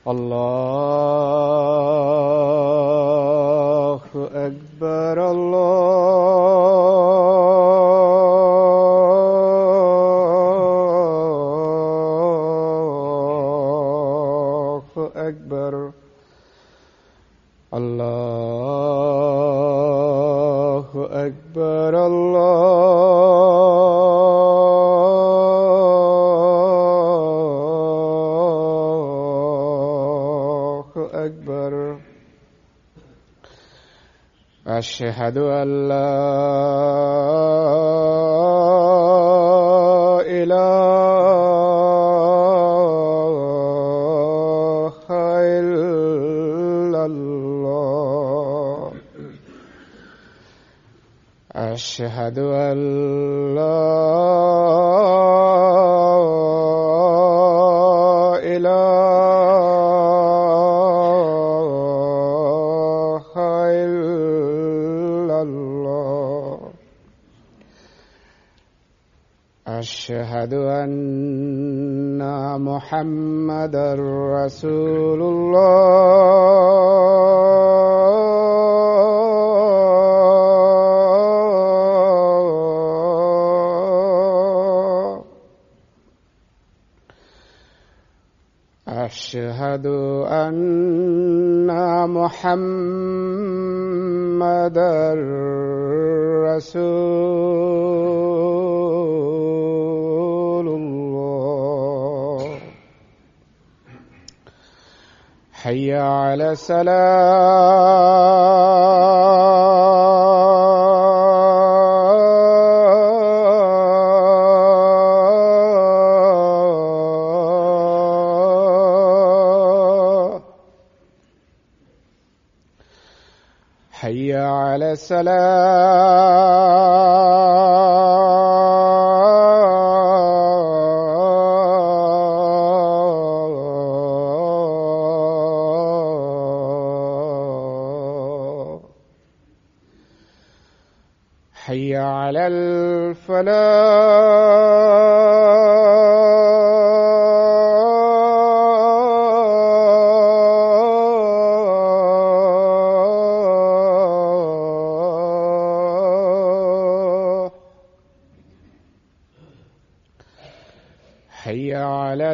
الله أكبر الله أكبر الله أكبر الله أكبر أشهد أن لا إله إلا الله أشهد أن لا إله إلا الله أشهد أن محمدا رسول الله أشهد أن محمدا رسول الله حي على الصلاة حي على الصلاة حي على الفلاح حي على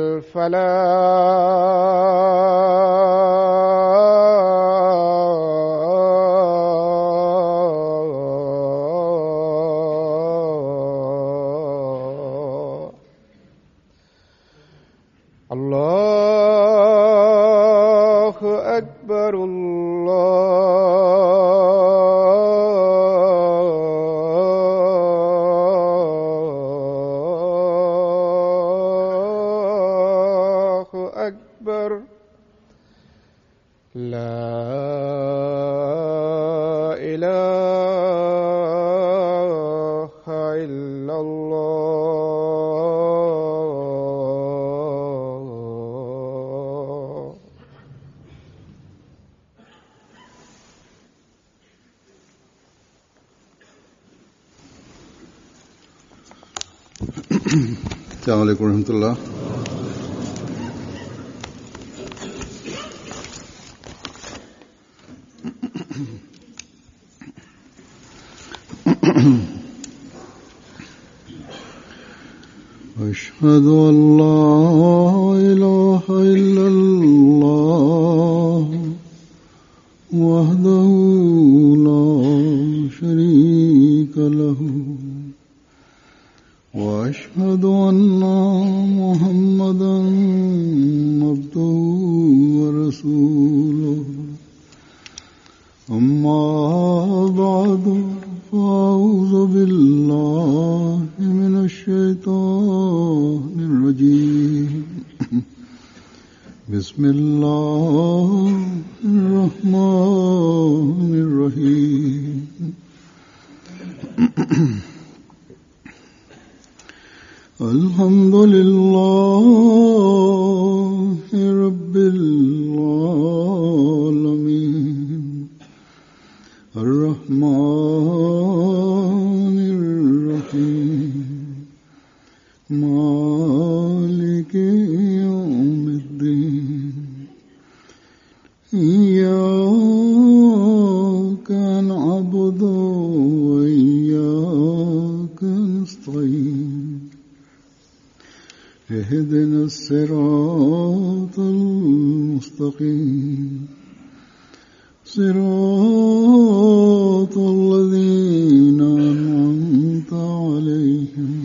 الفلاح الله أكبر الله أكبر لا إله إلا الله السلام عليكم ورحمة الله. أشهد أن لا إله إلا الله وحده لا شريك له وأشهد أن محمدا عبده ورسوله أما بعد فأعوذ بالله من الشيطان الرجيم بسم الله الرحمن الرحيم الحمد لله رب العالمين الرحمن الرحيم مالك يوم الدين إياك نعبد وإياك نستعين اهدنا الصراط المستقيم صراط الذين أنعمت عليهم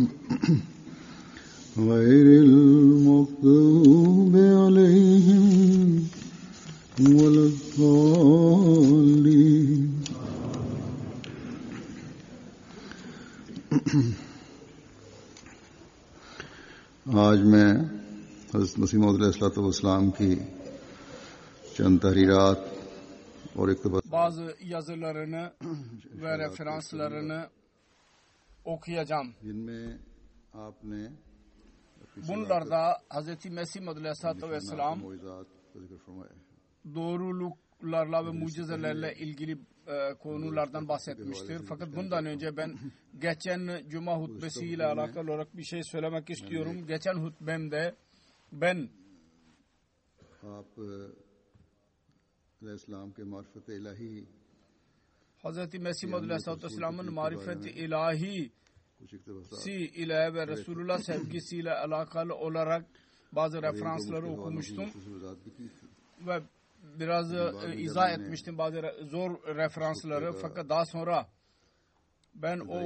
غير المغضوب عليهم ولا الضالين. आज मैं हज़रत मसीह मौऊद अलैहिस्सलाम की चंद तहरीरात और इक़्तिबास bazı yazılarını ve referanslarını okuyacağım. जिनमें आपने Bunlarda Hz. Mesih Mevud Aleyhisselatü Vesselam मौइज़ात का जिक्र फरमाया है. doğruluklarla ve mucizelerle ilgili konulardan bahsetmiştir. Fakat bundan önce ben geçen Cuma hutbesiyle alakalı olarak bir şey söylemek istiyorum. Geçen hutbemde ben आप अलैहिस्सलाम के मार्फत इलाही Hz. Mesih Mevud Aleyhisselatü Vesselam'ın marifeti ilahi कुछ इक़्तिबासात ile ve Resulullah sevgisiyle alakalı olarak bazı referansları okumuştum वज़ात भी की थी. ve biraz izah etmiştim bazı zor referansları. Fakat daha sonra ben o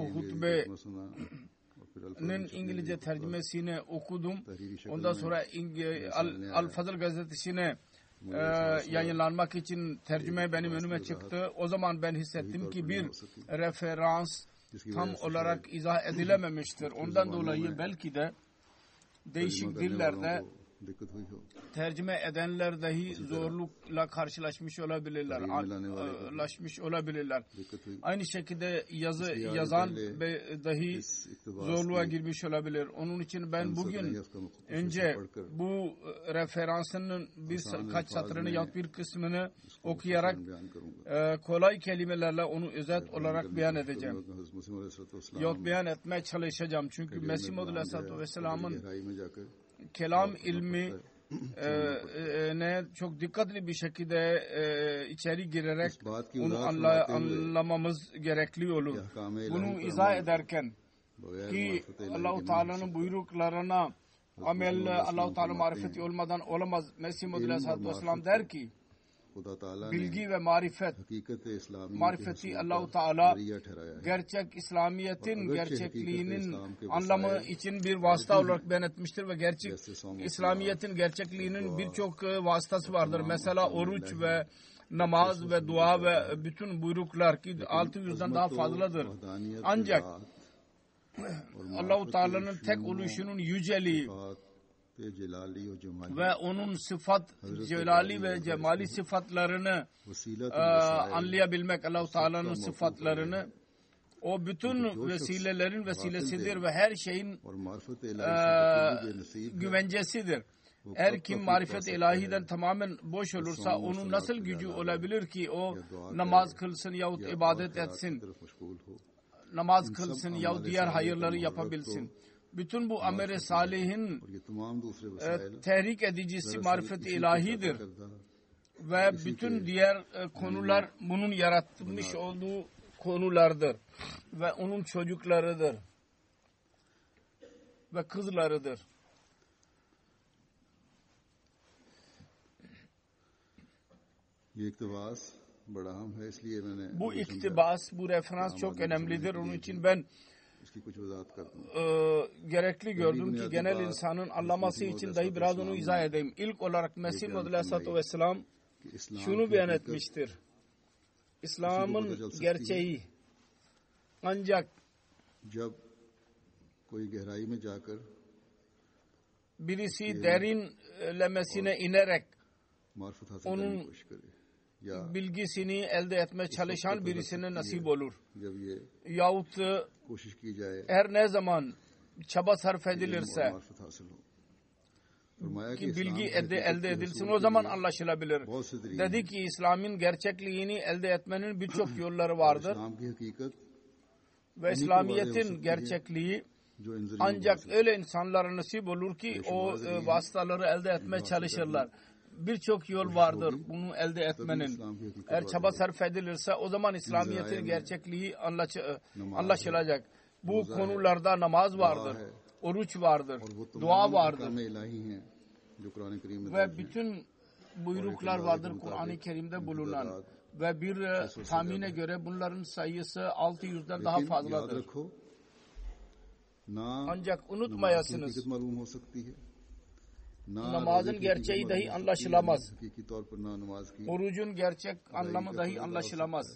hutbenin İngilizce tercümesini okudum. Ondan sonra Al-Fazıl gazetesine yayınlanmak için tercüme benim önüme çıktı. O zaman ben hissettim ki bir referans tam olarak izah edilememiştir. Ondan dolayı belki de değişik dillerde tercüme edenler dahi zorlukla karşılaşmış olabilirler. Aynı şekilde yazı yazan dahi zorluğa girmiş olabilir. Onun için ben bugün önce bu referansının birkaç satırını yahut bir kısmını okuyarak kolay kelimelerle onu özet olarak beyan edeceğim. Yahut beyan etmeye çalışacağım. Çünkü Mesih Mevud Aleyhisselatü Vesselam'ın kelam ilmi ne çok dikkatli bir şekilde içeri girerek onu anlamamız gerekli olur. Bunu izah ederken ki Allah-u Teala'nın buyruklarına amel Allah-u Teala marifeti olmadan olamaz. Mesih Mevud Aleyhisselatü Vesselam der ki bilgi ve marifeti Allah-u Teala gerçek İslamiyet'in gerçekliğinin anlamı için bir vasıta olarak beyan etmiştir ve gerçek İslamiyet'in gerçekliğinin birçok vasıtası vardır. Mesela oruç ve namaz ve dua ve bütün buyruklar ki 600'den daha fazladır. Ancak Allah-u Teala'nın tek oluşunun yüceliği ve onun sıfat, celali ve cemali sıfatlarını anlayabilmek, Allah-u Teala'nın sıfatlarını, o bütün vesilelerin vesilesidir ve her şeyin güvencesidir. Eğer kim marifet ilahiden tamamen boş olursa onun nasıl gücü olabilir ki o namaz kılsın yahut ibadet etsin, namaz kılsın yahut diğer hayırları yapabilsin. Bütün bu amel-i salihin tehrik edicisi marifet-i ilahidir. Ve bütün diğer konular bunun yaratmış olduğu konulardır. Ve onun çocuklarıdır. Ve kızlarıdır. Bu iktibas, bu referans çok önemlidir. Onun için ben gerekli gördüm ki genel insanın anlaması için dahi biraz onu izah edeyim. İlk olarak Mesih Mevud Aleyhisselatü Vesselam şunu beyan etmiştir. İslam'ın gerçeği ancak birisi derinlemesine inerek onun bilgisini elde etmeye çalışan birisine nasip olur. Yahut her ne zaman çaba sarf edilirse ki bilgi elde edilsin o zaman anlaşılabilir. Dedi ki İslam'ın gerçekliğini elde etmenin birçok yolları vardır. Ve İslamiyet'in gerçekliği ancak öyle insanlara nasip olur ki o vasıtaları elde etmeye çalışırlar. birçok yol vardır bunu elde etmenin. Eğer çaba sarf edilirse o zaman İslamiyet'in gerçekliği anlaşılacak. Bu konularda namaz vardır, oruç vardır, dua vardır ve bütün buyruklar vardır Kur'an-ı Kerim'de bulunan ve bir tahmine göre bunların sayısı 600'den daha fazladır. Ancak unutmayasınız, namazın gerçeği dahi anlaşılamaz. Orucun gerçek anlamı dahi anlaşılamaz.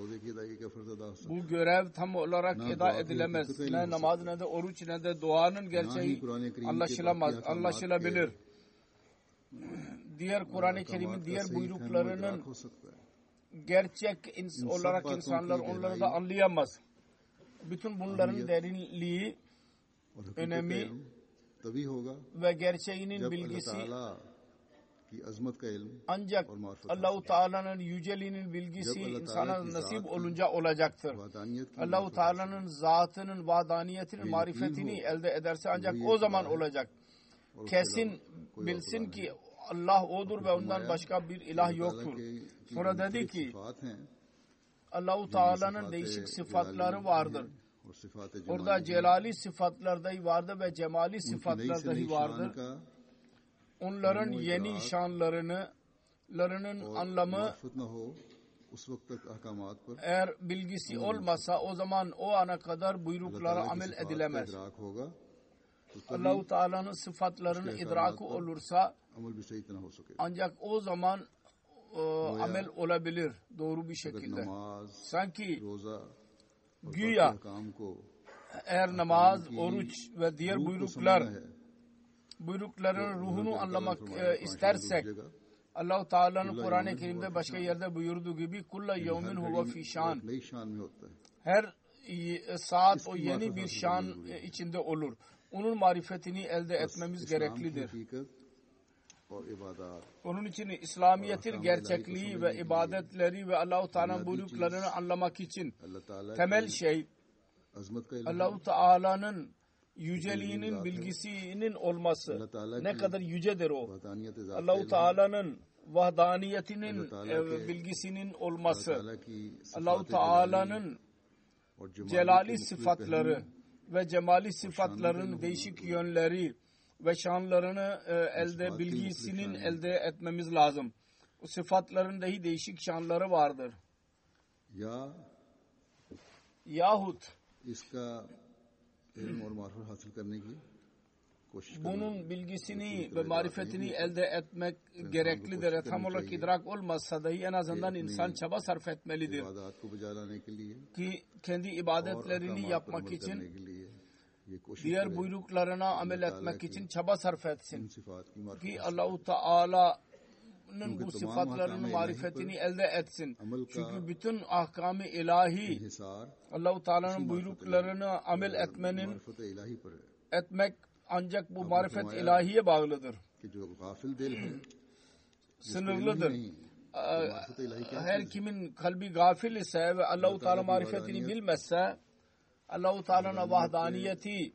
Bu görev tam olarak eda edilemez. Ne namaz ne de oruç ne de duanın gerçeği anlaşılamaz. Anlaşılabilir. Diğer Kur'an-ı Kerim'in diğer buyruklarının gerçek olarak insanlar onları da anlayamaz. Bütün bunların derinliği, önemi ve gerçeğinin bilgisi ancak Allah-u Teala'nın yüceliğinin bilgisi insana nasip olunca olacaktır. Allah-u Teala'nın zatının, vadaniyetinin, marifetini elde ederse ancak o zaman olacak. Kesin bilsin ki Allah odur ve ondan başka bir ilah yoktur. Sonra dedi ki Allah-u Teala'nın değişik sıfatları vardır. Orada celali sıfatlar dahi vardır ve cemali sıfatlar dahi vardır. Onların yeni şanlarının anlamı eğer bilgisi olmasa o zaman o ana kadar buyruklara amel edilemez. Allah-u Teala'nın sıfatlarının idraku olursa ancak o zaman amel olabilir doğru bir şekilde. Sanki güya eğer namaz, oruç ve diğer buyrukların ruhunu anlamak istersek Allah-u Teala'nın Kur'an-ı Kerim'de başka yerde buyurduğu gibi kulla yevmin huve fi şan. Her saat o yeni bir şan içinde olur. Onun marifetini elde etmemiz gereklidir. Onun için İslamiyet'in gerçekliği ve ibadetleri ve Allah-u Teala'nın buyruklarını anlamak için temel şey Allah-u Teala'nın yüceliğinin bilgisinin olması. Ne kadar yücedir o. Allah-u Teala'nın vahdaniyetinin bilgisinin olması. Allah-u Teala'nın celali sıfatları ve cemali sıfatların değişik yönleri ve şanlarını bilgisinin elde etmemiz lazım. O sıfatların dahi değişik şanları vardır. Yahut bunun bilgisini ve marifetini elde etmek gereklidir. Tam olarak idrak olmazsa dahi en azından insan çaba sarf etmelidir. Ki kendi ibadetlerini yapmak için, diğer buyruklarına amel etmek için çaba sarf etsin. Ki Allah-u Teala'nın bu sıfatlarının marifetini elde etsin. Çünkü bütün ahkam-ı ilahi Allah-u Teala'nın buyruklarını amel etmek ancak bu marifet ilahiye bağlıdır. Sınırlıdır. Her kimin kalbi gafil ise ve Allah-u Teala marifetini bilmezse Allah-u Teala'nın vahdaniyeti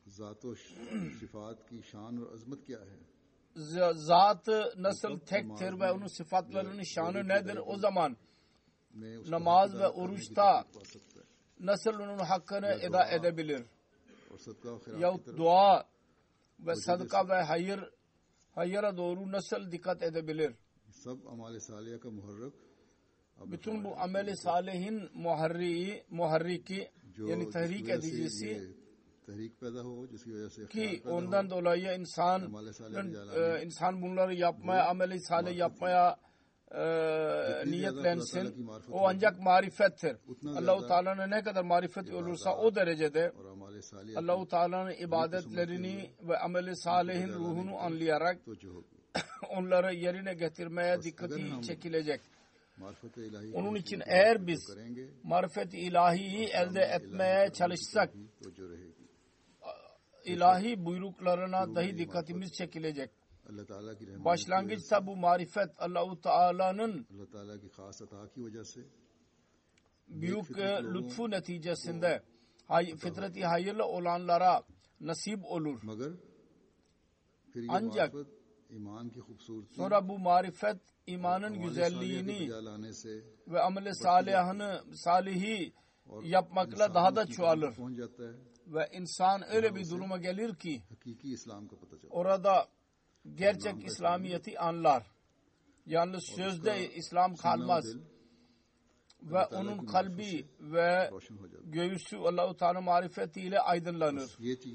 zatı nasıl tektir ve onun sıfatlarının şanı nedir, o zaman namaz ve oruçta nasıl onun hakkını eda edebilir? Yahut dua ve sadaka ve hayıra doğru nasıl dikkat edebilir? Bütün bu amel-i salihin muharriki yani tahrik edicisi ki ondan dolayı insan bunları yapmaya, amel-i salih yapmaya niyetlensin. O ancak marifettir. Allah-u Teala'nın ne kadar marifet olursa o derecede Allah-u Teala'nın ibadetlerini ve amel-i salihin ruhunu anlayarak onları yerine getirmeye dikkati çekilecek. Onun için eğer biz marifet-i ilahiyi elde etmeye çalışsak ilahi buyruklarına dahi dikkatimiz çekilecek. Başlangıçta bu marifet Allah-u Teala'nın büyük lütfu neticesinde fıtrat-i hayırlı olanlara nasip olur. Ancak Sonra bu marifet imanın güzelliğini ve amel-i salihi yapmakla daha da çoğalır. Ve insan öyle bir duruma gelir ki orada gerçek İslamiyet'i anlar. Yalnız sözde İslam kalmaz. Ve onun kalbi ve göğüsü Allah-u Teala marifetiyle aydınlanır.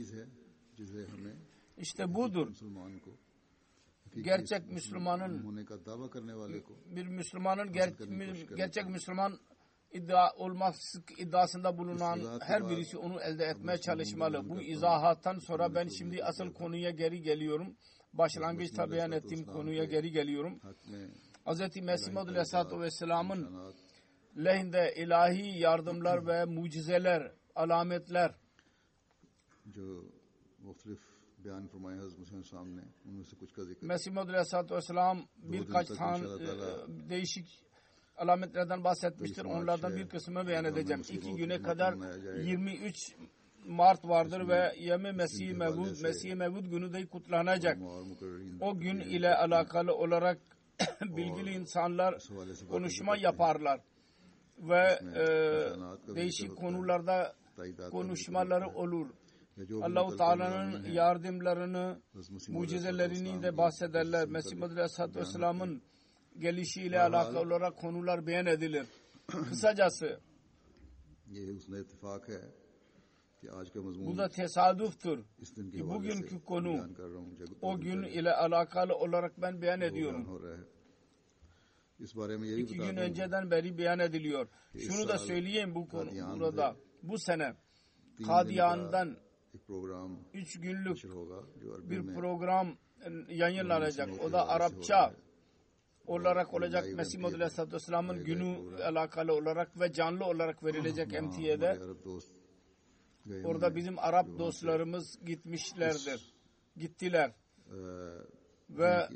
İşte budur. Gerçek Müslümanın gerçek Müslüman iddiasında bulunan her birisi onu elde etmeye çalışmalı. Bu izahattan sonra ben şimdi asıl konuya geri geliyorum. Başlangıçta beyan ettiğim konuya geri geliyorum. Hz. Mesih Maud Aleyhisselatü Vesselam'ın lehinde ilahi yardımlar ve mucizeler, alametler Mesih Maud Aleyhisselatü Vesselam birkaç tane değişik alametlerden bahsetmiştir. Onlardan bir kısmını beyan edeceğim. 2 güne kadar 23 Mart vardır ve Yem-i Mesih-i Mevud günü de kutlanacak. O gün ile alakalı olarak bilgili insanlar konuşma yaparlar ve değişik konularda konuşmaları olur. Allah-u Teala'nın yardımlarını, mucizelerini de bahsederler. Mesih Maud Aleyhisselatü Vesselam'ın gelişiyle alakalı olarak konular beyan edilir. Kısacası bu da tesadüftür ki bugünkü konu o gün ile alakalı olarak ben beyan ediyorum. 2 gün önceden beri beyan ediliyor. Şunu da söyleyeyim bu konu burada. Bu sene Kadiyan'dan 3 günlük bir program yayınlanacak. O da Arapça olarak olacak. Mesih Maud Aleyhisselatü Vesselam'ın günü alakalı olarak ve canlı olarak verilecek MTA'de. Orada bizim Arap dostlarımız gittiler. Ve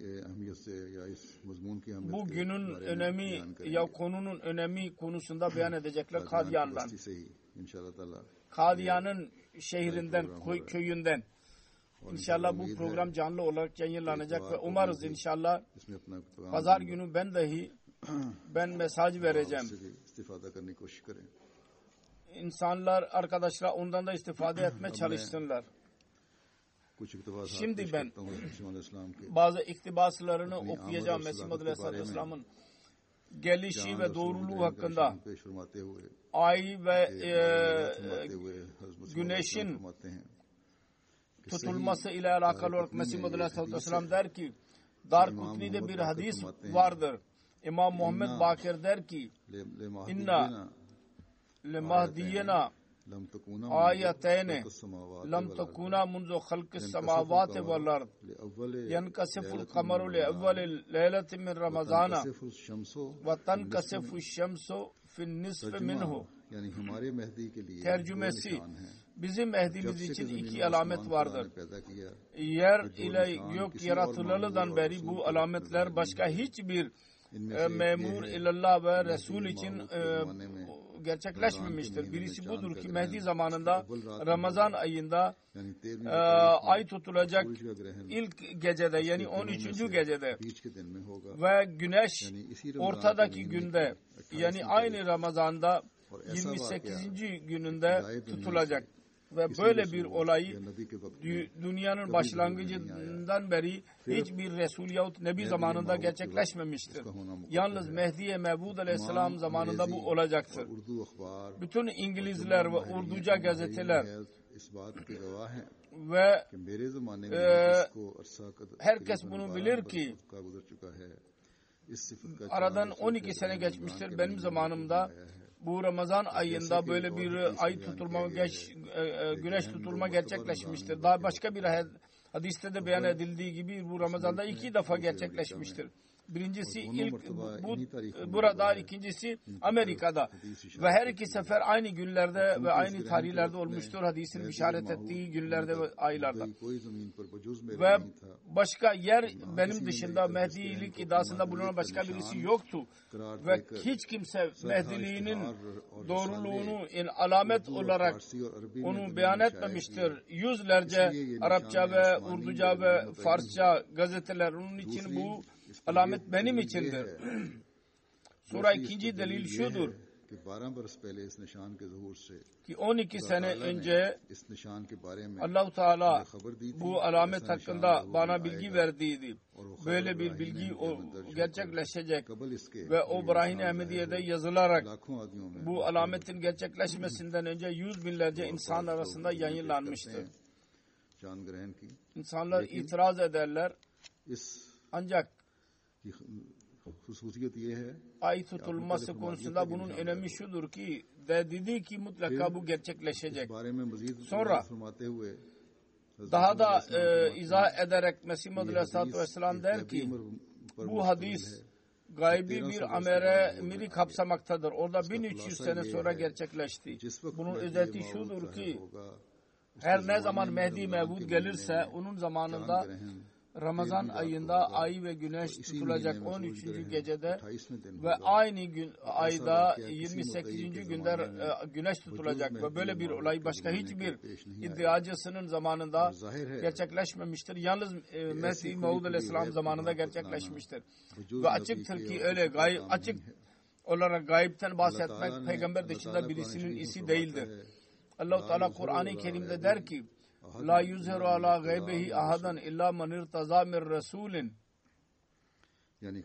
bu günün önemi ya konunun önemi konusunda beyan edecekler Kadiyan'dan. Kadiyan'ın şehrinden, köyünden. İnşallah bu program canlı olarak yayınlanacak ve umarız inşallah pazar günü ben mesaj vereceğim. İnsanlar, arkadaşlar ondan da istifade etmeye çalışsınlar. Şimdi ben bazı iktibaslarını okuyacağım Mesih Maud Aleyhisselatü Vesselam'ın gelişi ve doğruluğu hakkında. Ay ve güneşin tutulması ile alakalı olarak Mesih Maud Aleyhisselatü Vesselam der ki Darqutni'de bir hadis vardır. İmam Muhammed Bakir der ki inna lemahdiyena ayeteyne lam takuna munzu halkis semavati vel ard yankasiful kamaru li evveli leyleti min ramazana ve tankasifu şemsu fin nisfi minhu. Tercümesi bizim Mehdi'miz için 2 alamet vardır. Yer ile gök yaratılalıdan beri bu alametler başka hiçbir memur illallah ve Resul için gerçekleşmemiştir. Birisi budur ki Mehdi zamanında Ramazan ayında ay tutulacak ilk gecede yani 13. gecede ve güneş ortadaki günde yani aynı Ramazan'da 28. gününde tutulacak. Ve böyle bir olay dünyanın başlangıcından beri hiçbir Resul yahut Nebi zamanında gerçekleşmemiştir. Yalnız Mehdi-i Mevud Aleyhisselam zamanında bu olacaktır. Bütün İngilizler ve Urduca gazeteler ve herkes bunu bilir ki aradan 12 sene geçmiştir benim zamanımda. Bu Ramazan ayında böyle bir ay tutulma, güneş tutulma gerçekleşmiştir. Daha başka bir hadiste de beyan edildiği gibi bu Ramazan'da 2 defa gerçekleşmiştir. Birincisi burada, ikincisi Amerika'da ve her iki sefer aynı günlerde ve aynı tarihlerde olmuştur. Hadisin işaret ettiği günlerde ve aylarda. Ve başka yer benim dışında Mehdilik iddiasında bulunan başka birisi yoktu. Ve hiç kimse Mehdiliğinin doğruluğunu alamet olarak onu beyan etmemiştir. Yüzlerce Arapça ve Urduca ve Farsça gazeteler, onun için bu alamet benim içindir. Sonra ikinci delil şudur ki 12 sene önce Allah-u Teala bu alamet hakkında bana bilgi verdiydi. Böyle bir bilgi gerçekleşecek ve o Barahin-i Ahmediye'de yazılarak bu alametin gerçekleşmesinden önce yüz binlerce insan arasında yayınlanmıştı. İnsanlar itiraz ederler ancak ay tutulması konusunda bunun önemi şudur ki dedi ki mutlaka bu gerçekleşecek. Sonra daha da izah ederek Mesih Muhammed Aleyhisselatü Vesselam der ki bu hadis gaybi bir emri kapsamaktadır. Orada 1300 sene sonra gerçekleşti. Bunun özeti şudur ki her ne zaman Mehdi Mevud gelirse onun zamanında Ramazan ayında ay ve güneş tutulacak 13. gecede ve aynı gün ayda 28. günde güneş tutulacak ve böyle bir olay başka hiçbir iddiacısının zamanında gerçekleşmemiştir. Yalnız Mesih Mevud Aleyhisselam zamanında gerçekleşmiştir. Ve açıktır ki öyle açık olarak gayipten bahsetmek peygamber dışında birisinin işi değildir. Allah-u Teala Kur'an-ı Kerim'de der ki La yuzhiru ala gaybihi ahadan illa man irtaza min rasulin. Yani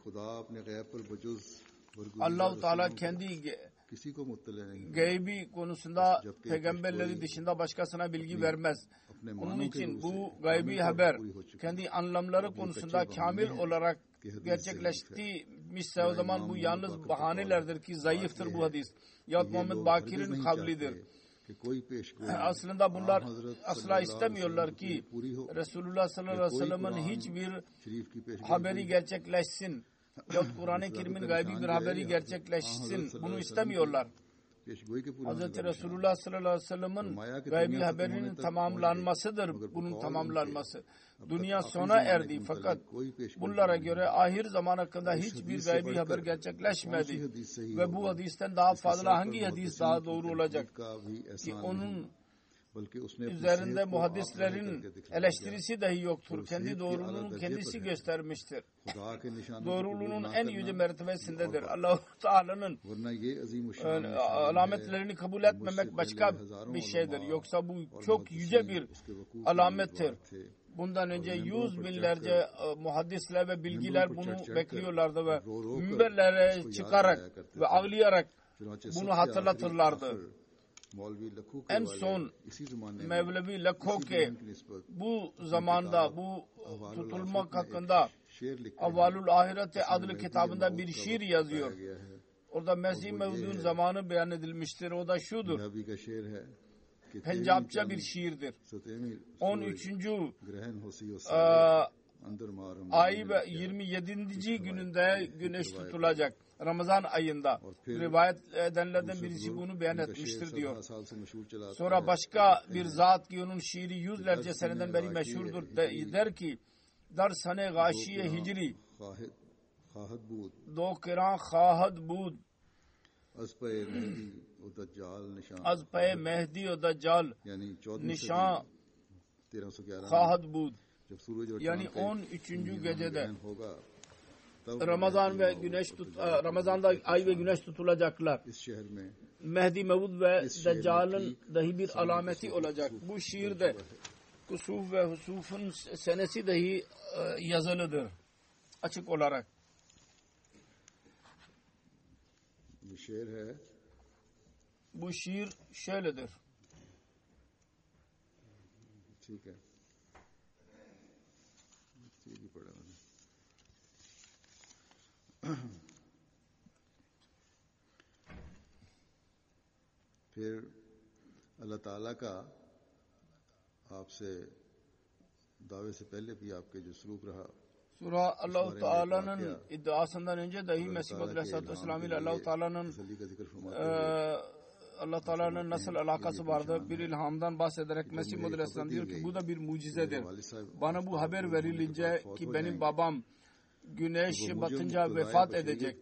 Allah-u Teala kendi gaybi konusunda peygamberleri dışında başkasına bilgi vermez. Onun için bu gaybi haber kendi anlamları konusunda kamil olarak gerçekleşmişse o zaman bu yalnız bahanelerdir ki zayıftır bu hadis. Yahut Muhammed Bakir'in kavlidir. Aslında bunlar asla istemiyorlar ki Resulullah sallallahu aleyhi ve sellem'in hiçbir haberi gerçekleşsin. Yahut Kur'an-ı Kerim'in gaybi bir haberi gerçekleşsin. Bunu istemiyorlar. Hz. Resulullah sallallahu aleyhi ve sellem'in gaybi haberinin tamamlanmasıdır. Bunun tamamlanması. Dünya sona erdi fakat bunlara göre ahir zaman hakkında hiçbir gaybi haber gerçekleşmedi. Ve bu hadisten daha fazla hangi hadis daha doğru olacak ki onun üzerinde muhaddislerin eleştirisi dahi yoktur. Kendi doğruluğunu kendisi göstermiştir. Doğruluğunun en yüce mertebesindedir. Allah-u Teala'nın alametlerini kabul etmemek başka bir şeydir. Yoksa bu çok yüce bir alamettir. Bundan önce yüz binlerce muhaddisler ve bilgiler bunu bekliyorlardı ve minberlere çıkarak ve ağlayarak bunu hatırlatırlardı. En son Mevlevi Lakhoke bu zamanda bu tutulmak hakkında Avvalul Ahirete adlı kitabında bir şiir yazıyor. Orada Mesih Mevud'un zamanı beyan edilmiştir. O da şudur. Pencapça bir şiirdir. 13. ay ve 27. gününde güneş tutulacak. Ramazan ayında. Rivayet edenlerden birisi bunu beyan etmiştir diyor. Sonra başka bir zat ki onun şiiri yüzlerce seneden beri meşhurdur. Der ki Darsane gâşiye hicri do kiran khahad bud az paye Mehdi o Daccal nişan khahad bud. Yani 13. gecede Ramazan'da ay ve güneş tutulacaklar. Mehdi Mevud ve Deccal'ın dahi bir alameti olacak. Bu şiirde kusuf ve husufun senesi dahi yazılıdır. Açık olarak. Bu şiir şöyledir. फिर अल्लाह ताला का आपसे दावे से पहले भी आपके जो सलूक रहा Sonra Allah-u Teala'nın iddiasından önce dahi Mesih Maud Aleyhisselatü Vesselam ile Allah-u Teala'nın nasıl alakası vardı? Bir ilhamdan bahsederek Mesih Maud Aleyhisselam diyor ki bu da bir mucizedir. Bana bu haber verilince ki benim babam güneş batınca vefat edecek.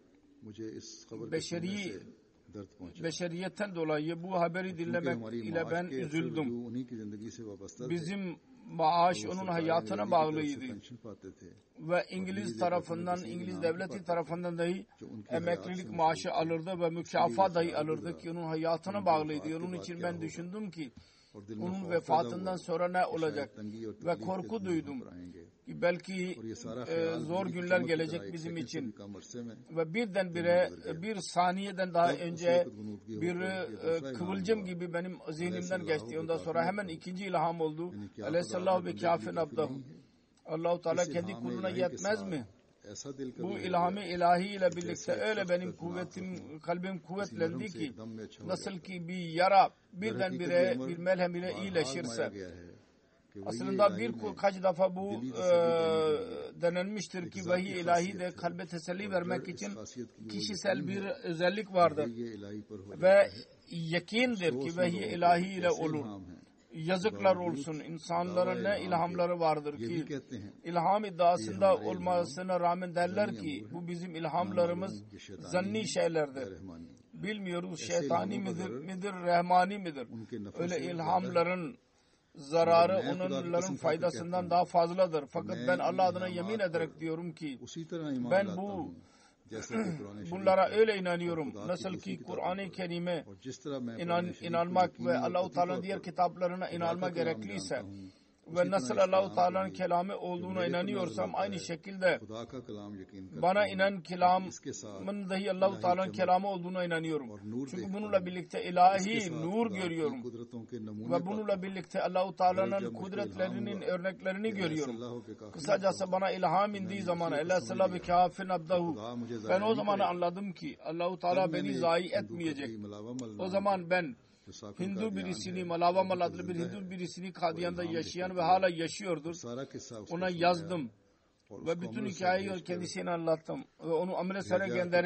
Beşeriyetten dolayı bu haberi dinlemek ile ben üzüldüm. Bizim maaş onun hayatına bağlıydı. Ve İngiliz tarafından, İngiliz devleti tarafından dahi emeklilik maaşı alırdı ve mükafat dahi alırdı ki onun hayatına bağlıydı. Onun için ben düşündüm ki onun vefatından sonra ne olacak? Ve korku duydum ki belki zor günler gelecek bizim için. Ve birdenbire bir saniyeden daha önce bir kıvılcım gibi benim zihnimden geçti. Ondan sonra hemen ikinci ilham oldu. Aleyhissallahu ve kâfin abdahu. Allah-u Teala kendi kuluna yetmez mi? Bu ilham-ı ilahi ile birlikte öyle benim kalbim kuvvetlendi ki nasıl ki bir yara birdenbire bir melhem ile iyileşirse, aslında birkaç defa bu denenmiştir ki vahiy ilahi de kalbe teselli vermek için kişisel bir özellik vardır ve yakindir ki vahiy ilahi ile olur. Yazıklar olsun insanların ne ilhamları vardır ki ilham iddiasında olmasına rağmen derler ki bu bizim ilhamlarımız zanni şeylerdir. Bilmiyoruz şeytani midir, rahmani midir? Öyle ilhamların zararı onların faydasından daha fazladır. Fakat ben Allah adına yemin ederek diyorum ki ben bunlara öyle inanıyorum. Nasıl ki Kur'an-ı Kerim'e inanmak ve Allah-u Teala'nın diğer kitaplarına inanmak gerekliyse ve nasıl Allah-u Teala'nın kelamı olduğuna inanıyorsam aynı şekilde bana inan kelamın dahi Allah-u Teala'nın kelamı olduğuna inanıyorum. Çünkü bununla birlikte ilahi nur görüyorum. Ve bununla birlikte Allah-u Teala'nın kudretlerinin örneklerini görüyorum. Kısacası bana ilham indiği zaman Aleyhisselam ve kâfin abdahu ben o zaman anladım ki Allah-u Teala beni zayi etmeyecek. O zaman ben Hindu birisini, Malavamal adlı bir Hindu birisini Kadiyan'da yaşayan ve hala yaşıyordur. Ona yazdım ve bütün hikayeyi kendisine anlattım. Ve onu Amritsar'a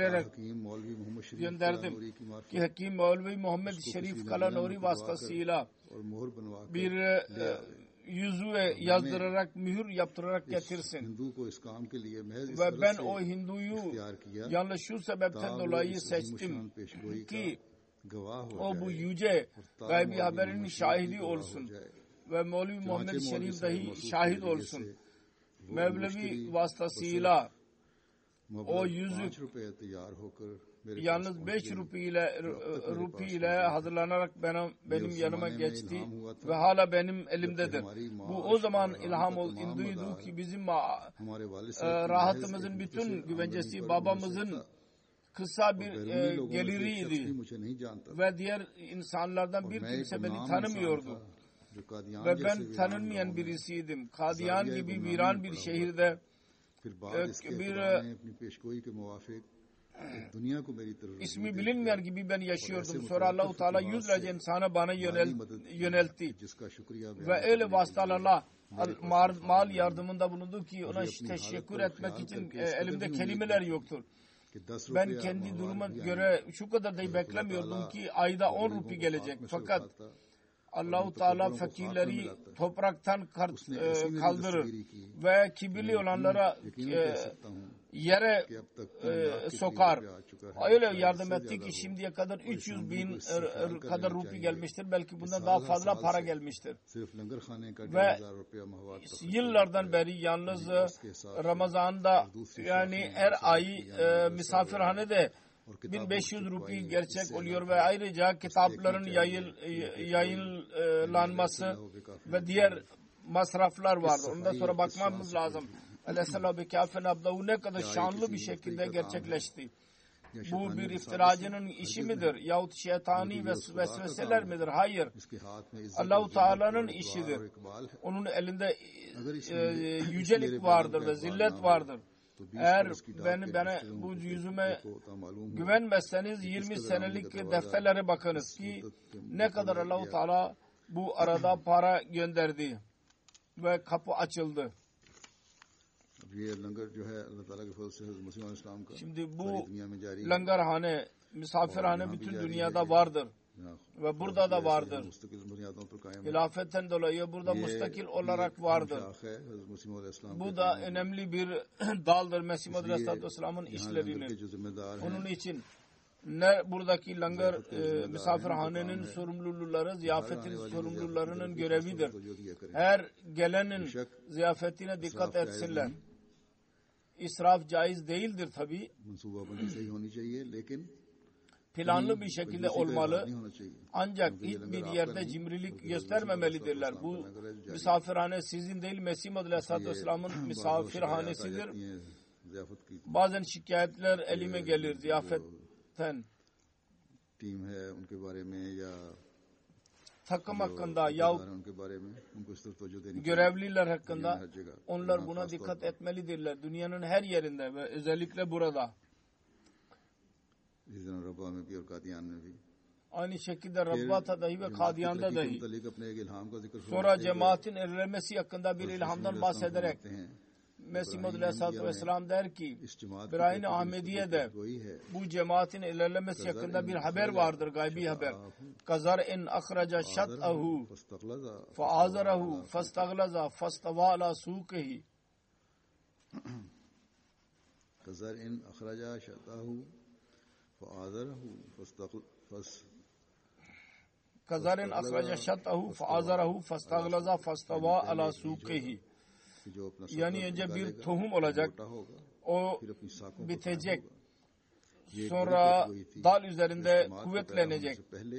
gönderdim. Ki Hakim Mevlevi Muhammed Şerif Kala Nuri vasıtasıyla bir yüzüğe yazdırarak, mühür yaptırarak getirsin. Ve ben o Hindu'yu yalnız şu sebepten dolayı seçtim ki o bu yüce gaybi haberinin şahidi olsun ve Mevlevi Muhammed Şerif dahi şahit olsun. Mevlevi vasıtasıyla o yüzük yalnız 5 rupi ile hazırlanarak benim yanıma geçti ve hala benim elimdedir. Bu o zaman ilham indiydi ki bizim rahatımızın bütün güvencesi babamızın kısa bir geliriydi ve diğer insanlardan bir kimse beni tanımıyordu ve ben tanınmayan birisiydim. Kadiyan gibi viran bir şehirde bir ismi bilinmeyen gibi ben yaşıyordum. Sonra Allah-u Teala yüzlerce insana bana yöneltti ve öyle vasıtalarla mal yardımında bulundu ki ona teşekkür etmek için elimde kelimeler yoktur. Ben kendi duruma göre şu kadar da beklemiyordum ki ayda 10 rupi gelecek. Fakat Allah-u Teala fakirleri topraktan kaldırır ve kibirli olanlara yere sokar. Öyle yardım etti ki şimdiye kadar 300 bin kadar rupi gelmiştir. Belki bundan daha fazla para gelmiştir. Ve yıllardan beri yalnız Ramazan'da yani her ay misafirhanede 1500 rupi gerçek oluyor ve ayrıca kitapların yayınlanması ve diğer masraflar vardır. Ondan sonra bakmamız lazım. Aleyhisselam ve kâfin abdahu ne kadar şanlı bir şekilde gerçekleşti. Bu bir iftiracının işi midir? Yahut şeytani vesveseler midir? Hayır. Allah-u Teala'nın işidir. Onun elinde yücelik vardır ve zillet vardır. Eğer bana bu yüzüme güvenmezseniz 20 senelik defterlere bakınız ki ne kadar Allah-u Teala bu arada para gönderdi ve kapı açıldı. Şimdi bu langarhane, misafirhane bütün dünyada vardır. Ve burada da vardır. Hilafetten dolayı burada mustakil olarak vardır. Bu da önemli bir daldır Mesih Maud Aleyhisselatü Vesselam'ın işlerinin. Onun için ne buradaki langar misafirhanenin sorumluları, ziyafetin sorumlularının görevidir. Her gelenin ziyafetine dikkat etsinler. İsraf caiz değildir tabi. Planlı bir şekilde olmalı. Ancak hiçbir yerde cimrilik göstermemelidirler. Bu misafirhane sizin değil, Mesih Maud Aleyhisselatü Vesselam'ın misafirhanesidir. Bazen şikayetler elime gelir ziyafetten. Takım hakkında ya görevliler hakkında onlar buna dikkat etmelidirler. Dünyanın her yerinde ve özellikle burada. Aynı şekilde Rabbat'a dahi ve Kadiyan'da dahi. Sonra cemaatin erilemesi hakkında bir ilhamdan bahsederek Mesih Maud Aleyhisselatü Vesselam der ki Birahin Ahmediye'de bu cemaatin ilerlemesi hakkında bir haber vardır, gaybi haber. Kazar'in akhraca şat'ahu fa'azarahu fastaglaza fastava ala suqihi. Kazar'in akhraca şat'ahu Kazar'in akhraca şat'ahu fa'azarahu fastaglaza fastava ala suqihi. Yani önce bir tohum olacak, o bitecek, sonra dal üzerinde kuvvetlenecek.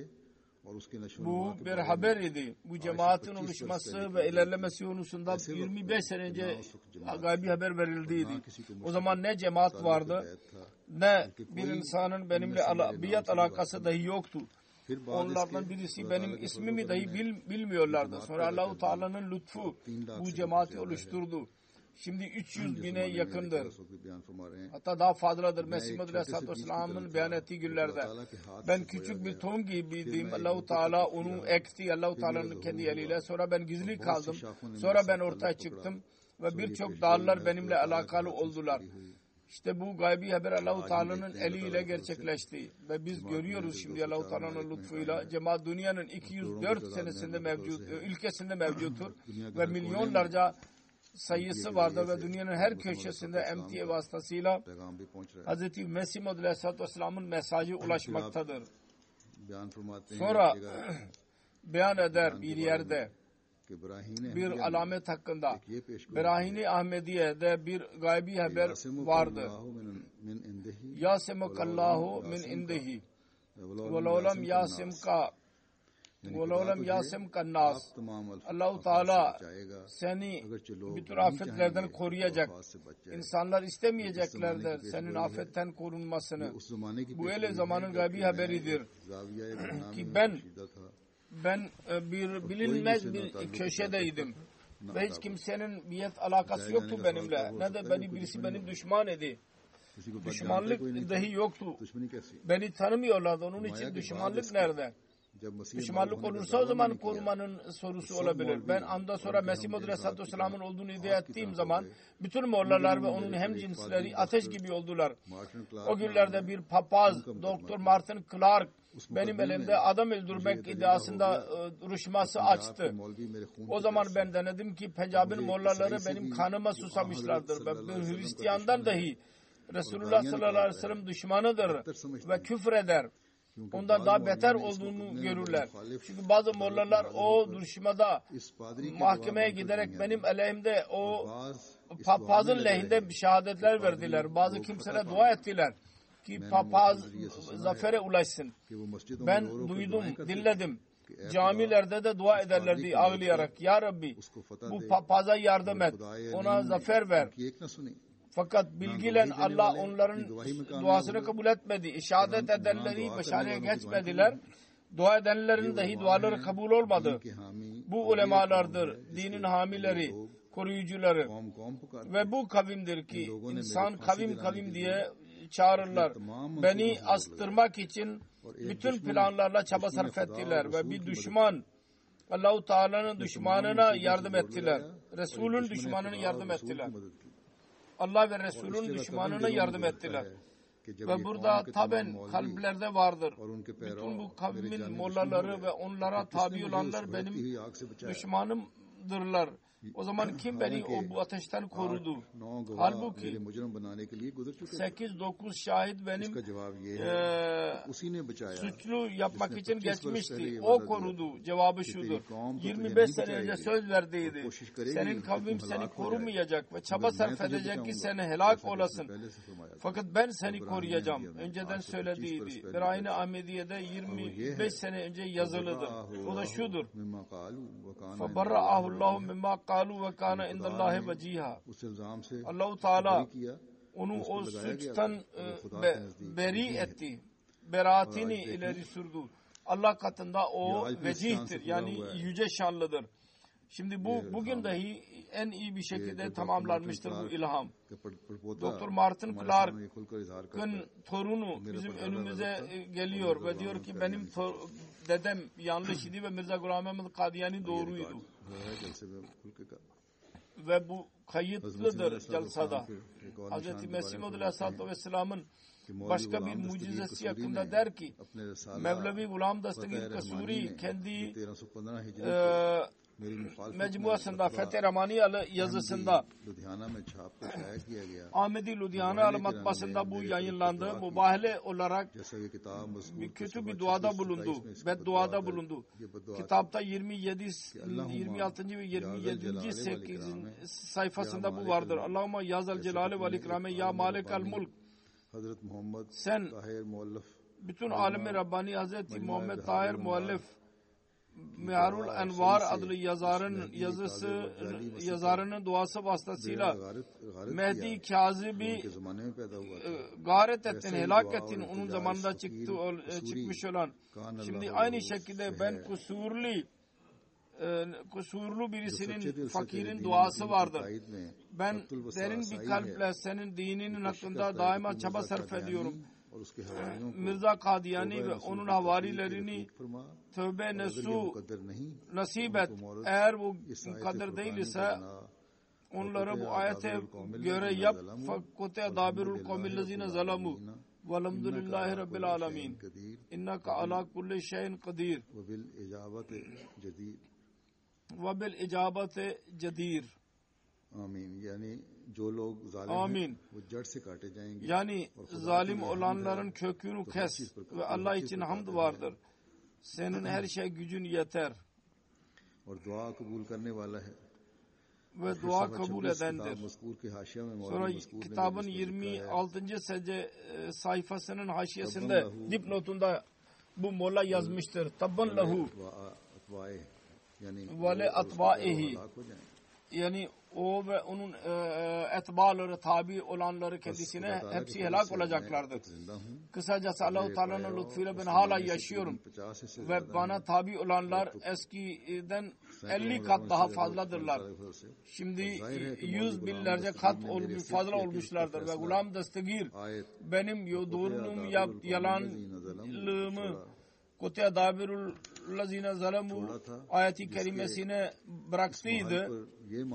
Bu bir haber idi. Bu cemaatin oluşması ve ilerlemesi konusunda 25 sene önce gaybi haber verildiydi. O zaman ne cemaat vardı, ne bir insanın benimle biat alakası dahi yoktu. Onlardan birisi benim ismimi dahi bilmiyorlardı. Sonra Allah-u Teala'nın lütfu bu cemaati oluşturdu. Şimdi 300 bine yakındır. Hatta daha fazladır. Mesih Maud Aleyhisselatü Vesselam'ın beyan ettiği günlerde. Ben küçük bir tohum gibiydim. Allah-u Teala onu ekti. Allah-u Teala'nın kendi eliyle. Sonra ben gizli kaldım. Sonra ben ortaya çıktım. Ve birçok dağlar benimle alakalı oldular. İşte bu gaybi haber Allah-u Teala'nın eliyle gerçekleşti. Ve biz görüyoruz şimdi Allah-u Teala'nın lütfuyla cemaat dünyanın 204 senesinde mevcut, ülkesinde mevcuttur. Ve milyonlarca sayısı vardır ve dünyanın her köşesinde MTA vasıtasıyla Hz. Mesih Maud Aleyhisselatü Vesselam'ın mesajı ulaşmaktadır. Sonra beyan eder bir yerde bir alamet hakkında. Birahin-i Ahmediye'de bir gaybi haber vardı. Yasemukallahu min indihi ve lawlam yasemka nas. Allah-u Teala seni bütün afetlerden koruyacak. İnsanlar istemeyeceklerdir senin afetten korunmasını. Bu öyle zamanın gaybi haberidir ki ben bir bilinmez bir köşedeydim. Ve hiç kimsenin biyet alakası yoktu benimle. Ne de birisi benim düşman idi. Düşmanlık dahi yoktu. Beni tanımıyorlardı. Onun için düşmanlık nerede? Düşmanlık olursa o zaman korumanın sorusu olabilir. Ben ondan sonra Mesih Maud Aleyhisselatü Vesselam'ın olduğunu iddia ettiğim zaman bütün mollalar ve onun hemcinsleri ateş gibi oldular. O günlerde bir papaz, Dr. Martin Clark benim elimde adam öldürmek iddiasında duruşması açtı. O zaman ben denedim ki Pencab'ın mollaları benim kanıma susamışlardır. Bir Hristiyandan dahi Resulullah sallallahu aleyhi ve sellem düşmanıdır ve küfür eder. Ondan daha beter olduğunu görürler. Çünkü bazı mollalar o duruşmada mahkemeye giderek benim aleyhimde o papazın lehinde şehadetler verdiler. Bazı kimseler dua ettiler ki papaz zafere ulaşsın. Ben duydum, dinledim. Camilerde de dua ederlerdi ağlayarak. Ya Rabbi bu papaza yardım et. Ona zafer ver. Fakat bilgilen Allah onların duasını kabul etmedi. Şehadet edenleri başarıya geçmediler. Dua edenlerin dahi duaları kabul olmadı. Bu ulemalardır, dinin hamileri, koruyucuları. Ve bu kavimdir ki insan kavim diye çağırırlar. Beni astırmak için bütün planlarla çaba sarf ettiler ve bir düşman Allah-u Teala'nın düşmanına yardım ettiler. Resul'ün düşmanına yardım ettiler. Allah ve Resul'ün düşmanına yardım ettiler. Ve burada taben kalplerde vardır. Bütün bu kavmin mollaları ve onlara tabi olanlar benim düşmanımdırlar. O zaman kim beni bu ateşten korudu? Halbuki 8-9 şahit benim suçlu yapmak için geçmişti. O korudu. Cevabı şudur. 25 sene önce söz verdiydi. Senin kavmin seni korumayacak ve çaba sarf edecek ki seni helak olasın. Fakat ben seni koruyacağım. Önceden söylediydi. Berayn-i Ahmediye'de 25 sene önce yazılıdır. O da şudur. فَبَرَّأَهُ اللّٰهُ مِمَّا قَالُوا وَكَانَ اِنْدَ اللّٰهِ وَجِيهًا Allah-u Teala onu o suçtan beri etti. Beraatini ileri sürdü. Allah katında o vecihtir. Yani yüce şanlıdır. Şimdi bugün dahi en iyi bir şekilde tamamlanmıştır bu ilham. Dr. Martin Clark'ın torunu bizim önümüze geliyor ve diyor ki benim dedem yanlış idi ve Mirza Ghulam Ahmad Kadiyani doğruydu. Ve bu kayıtlıdır celsada. Hz. Mesih Maud Aleyhisselatü Vesselam'ın başka bir mucizesi hakkında der ki Mevlevi Gulam Dastagir Kasuri kendi mecmuasında Fetih Ramaniyalı yazısında Ahmedi Ludhiana matbaasında bu yayınlandı. Mübahale olarak kötü bir duada bulundu. Bedduada bulundu. Kitapta 26. ve 27. sayfasında bu vardır. Allahümme yazal celale vel ikrame ya malik al mulk. Sen bütün alemi Rabbani Hazreti Muhammed Tahir Muallif Miharul Envar adlı yazarının duası vasıtasıyla Mehdi Kazib'i gayret ettin, helak ettin onun zamanında çıkmış olan. Şimdi aynı şekilde ben kusurlu birisinin, fakirin duası vardır. Ben derin bir kalple senin dininin hakkında daima çaba sarf ediyorum. Mirza Kadiyani ve onun havarilerini tövbe nasip et. Eğer bu mukadder değil ise onları bu ayete göre yap. Fakkute dabirul kavmillezine zalamu velhamdülillahi rabbil alemin. İnnaka ala kulli şeyin kadir. Ve bil icabete cedir. Amin. Yani जो लोग जालिम Amin. हैं वो जड़ से काटे जाएंगे. Yani zalim olanların kökünü kes ve Allah için hamd vardır. Senin her şey gücün yeter. और दुआ कबूल करने वाला है. Ve dua kabul edendir. Sonra kitabın 26. sayfasının haşiyesinde dipnotunda bu molla yazmıştır. Tabban lehu ve le atbaihi. Yani o ve onun etbaları, tabi olanları kendisine hepsi helak olacaklardır. Kısacası Allah-u Teala'nın lütfuyla ben hala yaşıyorum. Ve bana tabi olanlar eskiden 50 kat daha fazladırlar. Şimdi 100 binlerce kat fazla olmuşlardır. Ve Gulam Dastagir benim doğruluğumu yalanlığımı Kutya dabirul lazine zalamu ayeti kerimesine bıraktıydı.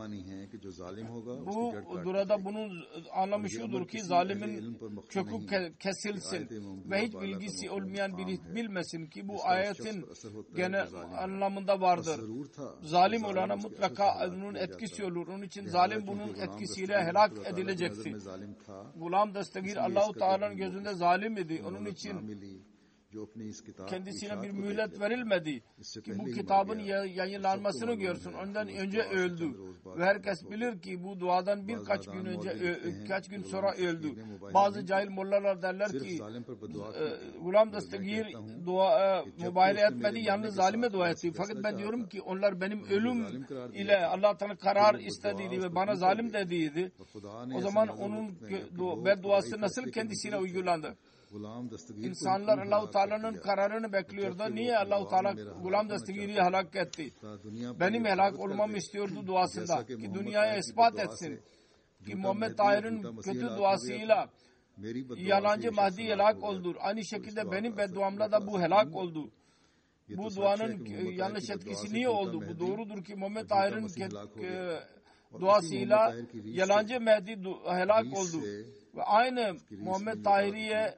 Bu durada bunun anlamı şudur ki zalimin kökü kesilsin ve hiç bilgisi olmayan biri bilmesin ki bu ayetin genel anlamında vardır. Zalim olana mutlaka onun etkisi olur. Onun için zalim bunun etkisiyle helak edilecektir. Gulam Dastagir Allah-u Teala'nın gözünde zalim idi. Onun için kendisine bir mühlet verilmedi ki bu kitabın yayınlanmasını görsün. Ondan önce öldü. Ve herkes bilir ki bu duadan birkaç gün sonra öldü. Bazı cahil mollalar derler ki Gulam Dastagir mübahale etmedi, yalnız zalime dua etti. Fakat ben diyorum ki onlar benim ölüm ile Allah Teala karar istediydi ve bana zalim dediydi. O zaman onun bedduası nasıl kendisine uygulandı? İnsanlar Allah-u Teala'nın kararını bekliyordu. Niye Allah-u Teala Gulam Dastagir'i helak etti? Benim helak olmamı istiyordu duasında. Ki dünyaya ispat etsin. Ki Muhammed Tahir'in kötü duasıyla yalancı Mahdi helak oldu. Aynı şekilde benim bedduamla da bu helak oldu. Bu duanın yanlış etkisi niye oldu? Bu doğrudur ki Muhammed Tahir'in duasıyla yalancı Mehdi helak oldu. Ve aynı Muhammed Tahiri'ye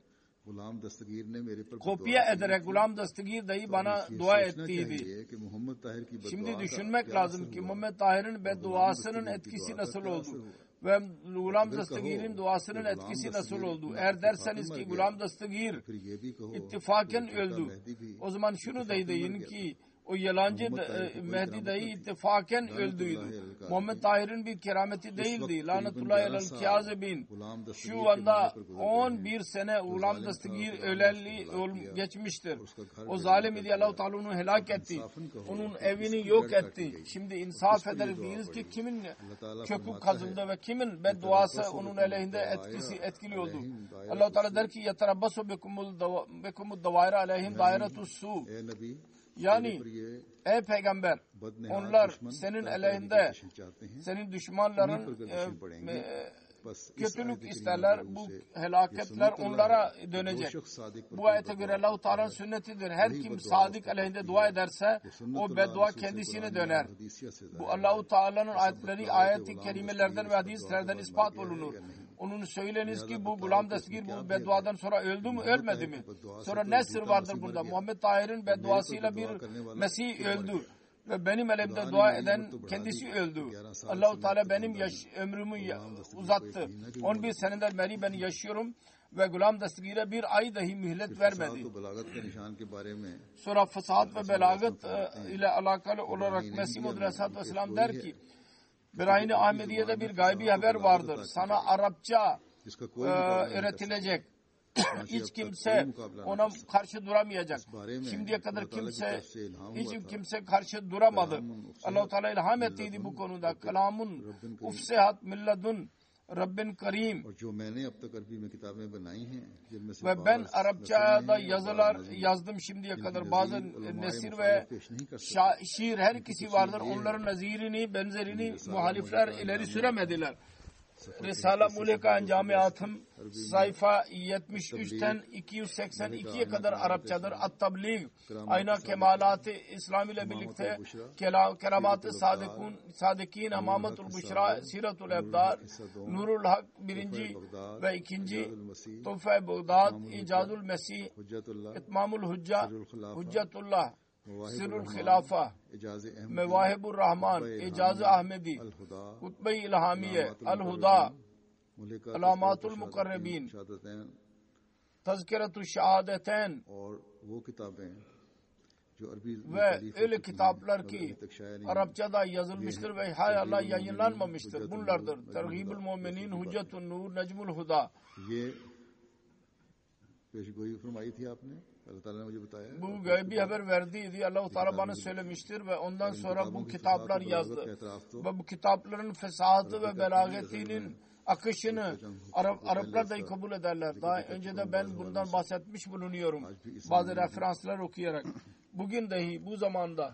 kopya ederek Gulam Dastagir dayı bana dua ettiydi. Şimdi düşünmek lazım ki Muhammed Tahir'in bedduasının etkisi nasıl oldu? Ve Gulam Dastagir'in duasının etkisi nasıl oldu? Eğer derseniz ki Gulam Dastagir ittifaken öldü, o zaman şunu deyin ki o yalancı Mehdi dayı ittifaken öldüydü. Muhammed Tahir'in bir kerameti değildi. Lanetullahi alel kâzibin. Şu anda 11 sene Gulam Dastagir öleli geçmiştir. O zalim idi, Allah-u Teala onu helak etti. Onun evini yok etti. Şimdi insaf ederiz ki kimin kökü kazıldı ve kimin bedduası onun aleyhinde etkili oldu. Allah-u Teala der ki yeterabbasu bekumud davâire aleyhim dâiretus su. Yani ey peygamber, onlar senin aleyhinde, senin düşmanların kötülük isterler, bu helaketler onlara dönecek. Bu ayete göre Allah-u Teala'nın sünnetidir. Her kim sadık aleyhinde dua ederse o beddua kendisine döner. Bu Allah-u Teala'nın ayetleri, ayet-i kerimelerden ve hadislerden ispat olunur. Onun söyleniz ki bu Gulam Dastagir bu bedduadan sonra öldü mü, ölmedi mi? Sonra ne sır vardır burada? Muhammed Tahir'in bedduasıyla bir Mesih öldü. Ve benim elimde dua eden kendisi öldü. Allah-u Teala benim ömrümü uzattı. 11 seneden beri ben yaşıyorum ve Gulam Dastagir'e bir ay dahi mühlet vermedi. Sonra fasahat ve belagat ile alakalı olarak Mesih Muhammed Aleyhisselatü Vesselam der ki Berahin-i Ahmediye'de bir gaybi haber vardır. Sana Arapça öğretilecek. Hiç kimse ona karşı duramayacak. Şimdiye kadar hiç kimse karşı duramadı. Allah-u Teala ilham ettiydi bu konuda. Kalamun ufsehat milladun Rabbin Karim. Ve ben Arapçada yazılar yazdım şimdiye kadar. Bazı nesir ve şiir her ikisi vardır. Onların nazirini, benzerini muhalifler ileri süremediler. Risale-i Muleka Camiatım sayfa 73'ten 282'ye kadar Arapçadır. At-Tabligh, Ayna Kemalat-ı İslam ile birlikte Keramat-ı Sadikin, Hamametul Büşra, Siratul Ebdar, Nurul Hak 1. ve 2. Tuhfe-i Bağdad, İcazul Mesih, İtmamul Hücca, Hüccetullah, Sirrul Khilafa, Mevahibur Rahman, İcaz-ı Ahmedi, Kutbe-i İlhamiye, Al-Huda, Alamatul Mukarrebin, Tazkiratü Şehadeten ve öyle kitaplar ki Arapçada yazılmıştır ve hala yayınlanmamıştır. Bunlardır. Tergibül Müminin, Hüccetun Nur, Necmul Huda. Bu gaybi haber verdiydi. Allah-u Teala bana söylemiştir ve ondan sonra bu kitaplar yazdı. Ve bu kitapların fesahatı ve belagatinin akışını Araplar dahi kabul ederler. Daha önce de ben bundan bahsetmiş bulunuyorum. Bazı referanslar okuyarak. Bugün dahi bu zamanda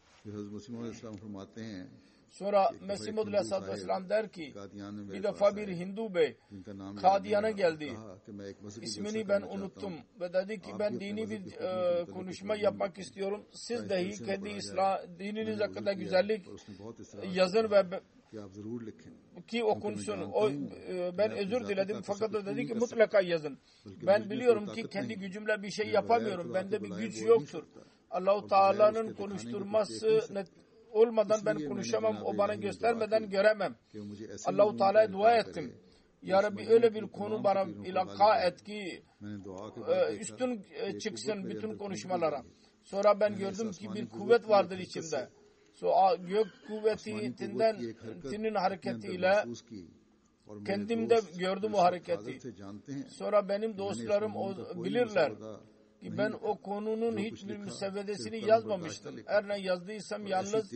sonra Mesih Muhammed Aleyhisselatü Vesselam der ki bir defa bir Hindu bey Kadiyan'a geldi. İsmini ben unuttum ve dedi ki ben dini bir konuşma yapmak istiyorum. Siz dahi kendi dininiz hakkında güzellik yazın ve ki okunsun. Ben özür diledim fakat o dedi ki mutlaka yazın. Ben biliyorum ki kendi gücümle bir şey yapamıyorum. Bende bir güç yoktur. Allah-u Teala'nın konuşturması olmadan ben konuşamam. O bana göstermeden göremem. Allah-u Teala'ya dua ettim. Ya Rabbi öyle bir konu bana ilaka et ki üstün çıksın bütün konuşmalara. Sonra ben gördüm ki bir kuvvet vardır içimde. Gök kuvvetinin hareketiyle kendimde gördüm o hareketi. Sonra benim dostlarım bilirler ki ben o konunun hiçbir müsvedesini yazmamıştım. Eğer ne yazdıysam yalnız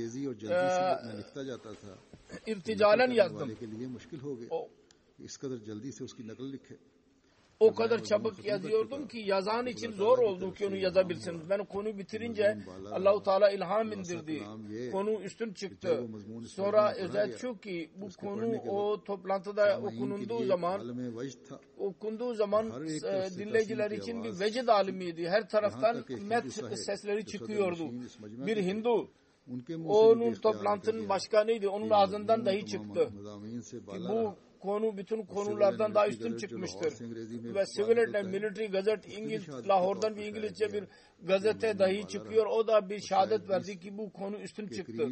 irticalen yazdım. O kadar çabuk yazıyordum ki yazan için zor oldu ki onu yazabilsiniz. Ben konuyu bitirince Allah-u Teala ilham indirdi. Konu üstün çıktı. Sonra özet şu ki bu konu o toplantıda okunduğu zaman dinleyiciler için bir vecid alimiydi. Her taraftan met sesleri çıkıyordu. Bir Hindu onun toplantının başkanıydı. Onun ağzından dahi çıktı ki bu konu bütün konulardan daha üstün çıkmıştır. Ve Civil and Military Gazette Lahor'dan bir İngilizce bir gazete dahi çıkıyor. O da bir şehadet verdi ki bu konu üstün çıktı.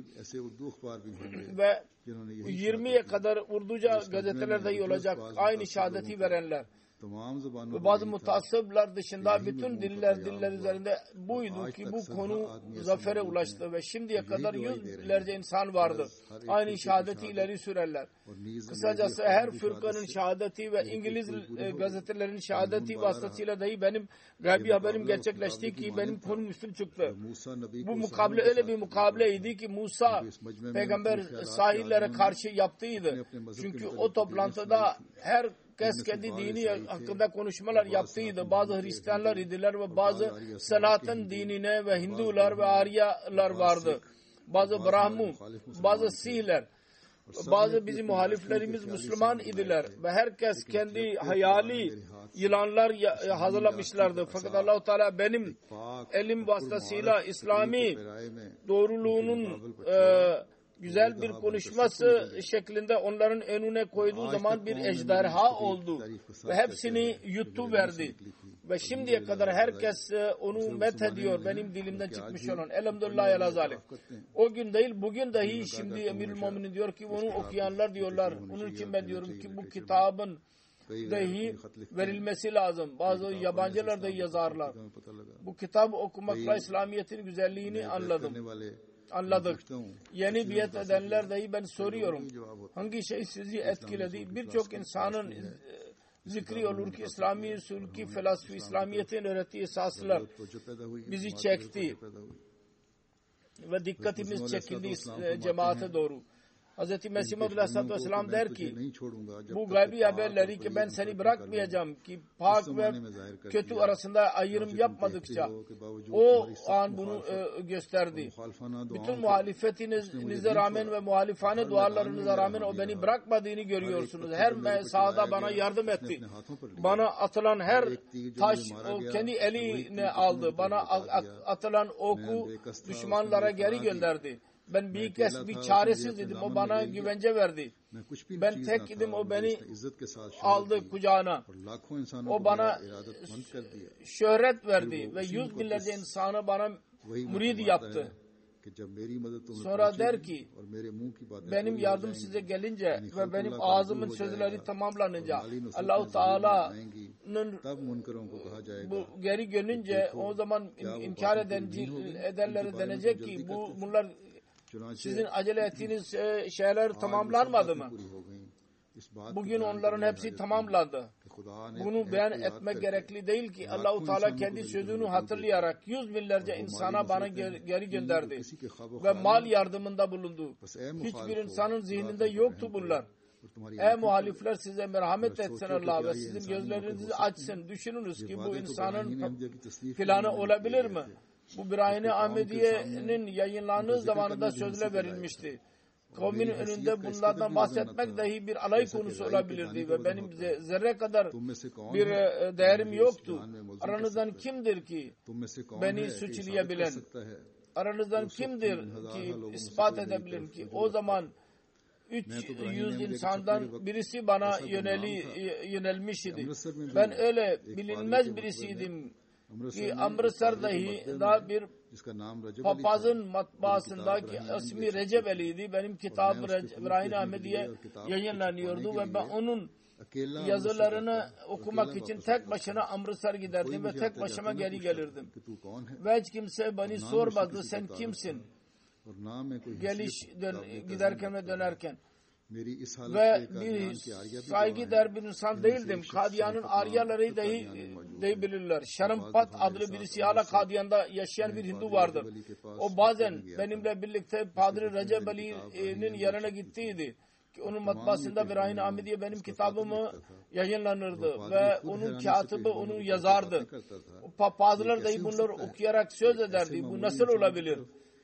Ve 20'ye kadar Urduca gazeteler dahi olacak aynı şehadeti verenler. Ve bazı mutasıblar dışında bütün diller üzerinde buydu ki bu konu zafere ulaştı ve şimdiye kadar yüzlerce insan vardı. Aynı şehadeti ileri sürerler. Kısacası her fırkanın şehadeti ve İngiliz gazetelerin şehadeti vasıtasıyla dahi benim gaybi haberim gerçekleşti ki benim konum üstün çıktı. Bu mukabele öyle bir mukabileydi ki Musa peygamber sahillere karşı yaptıydı. Çünkü o toplantıda herkes kendi dini hakkında konuşmalar yaptıydı. Bazı Hristiyanlar idiler ve bazı Sanatan dinine ve Hindular ve Aryalar vardı. Bazı Brahmu, bazı Sihler, bazı bizim muhaliflerimiz Müslüman idiler ve herkes kendi hayali yılanlar hazırlamışlardı. Fakat Allah-u Teala benim elim vasıtasıyla İslami doğruluğunun güzel bir konuşması şeklinde onların önüne koyduğu zaman bir ejderha oldu ve hepsini yuttu verdi. Ve şimdiye kadar herkes onu methediyor. Benim dilimden çıkmış olan. Elhamdülillah ala zalik. O gün değil bugün dahi şimdi Emirül Müminin diyor ki onu okuyanlar diyorlar. Onun için ben diyorum ki bu kitabın dahi verilmesi lazım. Bazı yabancılar da yazarlar. Bu kitabı okumakla İslamiyet'in güzelliğini anladık. Yeni biat edenler dahi ben soruyorum. Hangi şey sizi etkiledi? Birçok insanın zikri olur ki İslami usul ki felsefe İslamiyet'in öğrettiği esaslar bizi çekti ve dikkatimiz çekildi cemaate doğru. Hz. Mesih Maud Aleyhisselatü Vesselam der ki bu gaybi haberleri ki ben seni bırakmayacağım ki pak ve kötü arasında ayrım yapmadıkça o an bunu gösterdi. Bütün muhalefetinize rağmen ve muhalifane dualarınıza rağmen o beni bırakmadığını görüyorsunuz. Her sahada bana yardım etti. Bana atılan her taş o kendi eline aldı. Bana atılan oku düşmanlara geri gönderdi. Ben bir çaresiz idim. O bana güvence verdi. Ben tek idim. O beni aldı kucağına. O bana şöhret verdi ve yüz binlerce insanı bana murid yaptı. Sonra der ki benim yardım size gelince ve benim ağzımın sözleri tamamlanınca Allah-u Teala'nın bu geri dönünce o zaman inkar edenlere denecek ki bunlar sizin acele ettiğiniz şeyler tamamlanmadı mı? Bugün onların hepsi tamamlandı. Bunu beyan etmek gerekli değil ki Allah-u Teala kendi sözünü hatırlayarak yüz binlerce insana bana geri gönderdi ve mal yardımında bulundu. Hiçbir insanın zihninde yoktu bunlar. Ey muhalifler size merhamet etsin Allah ve sizin gözlerinizi açsın. Düşününüz ki bu insanın planı olabilir mi? Bu bir Ahmediye'nin yayınlandığı zamanında sözle verilmişti. Kavmin önünde bunlardan bahsetmek dahi bir alay konusu olabilirdi ve benim zerre kadar bir değerim yoktu. Aranızdan kimdir ki beni suçlayabilen? Aranızdan kimdir ki ispat edebilir ki? O zaman 300 insandan birisi bana yönelmiş idi. Ben öyle bilinmez birisiydim ki Amritsar dahi daha bir papazın matbaasındaki ismi Recep Ali'ydi. Benim kitabım İbrahim Ahmediye yayınlanıyordu ve ben onun yazılarını okumak için tek başına Amritsar giderdim ve tek başıma geri gelirdim. Ve hiç kimse beni sormadı sen kimsin? Giderken ve dönerken. Ve bir saygıdeğer bir insan değildim. Kadiyan'ın Aryaları dahi bilirler. Şarampat adlı birisi hala Kadiyan'da yaşayan bir Hindu vardı. O bazen benimle birlikte Padri Recep Ali'nin yanına gittiydi. Onun matbaasında İbrahim Ahmediye benim kitabımı yayınlanırdı ve onun katibi onu yazardı. Papazlar dahi bunları okuyarak söz ederdi. Bu nasıl olabilir?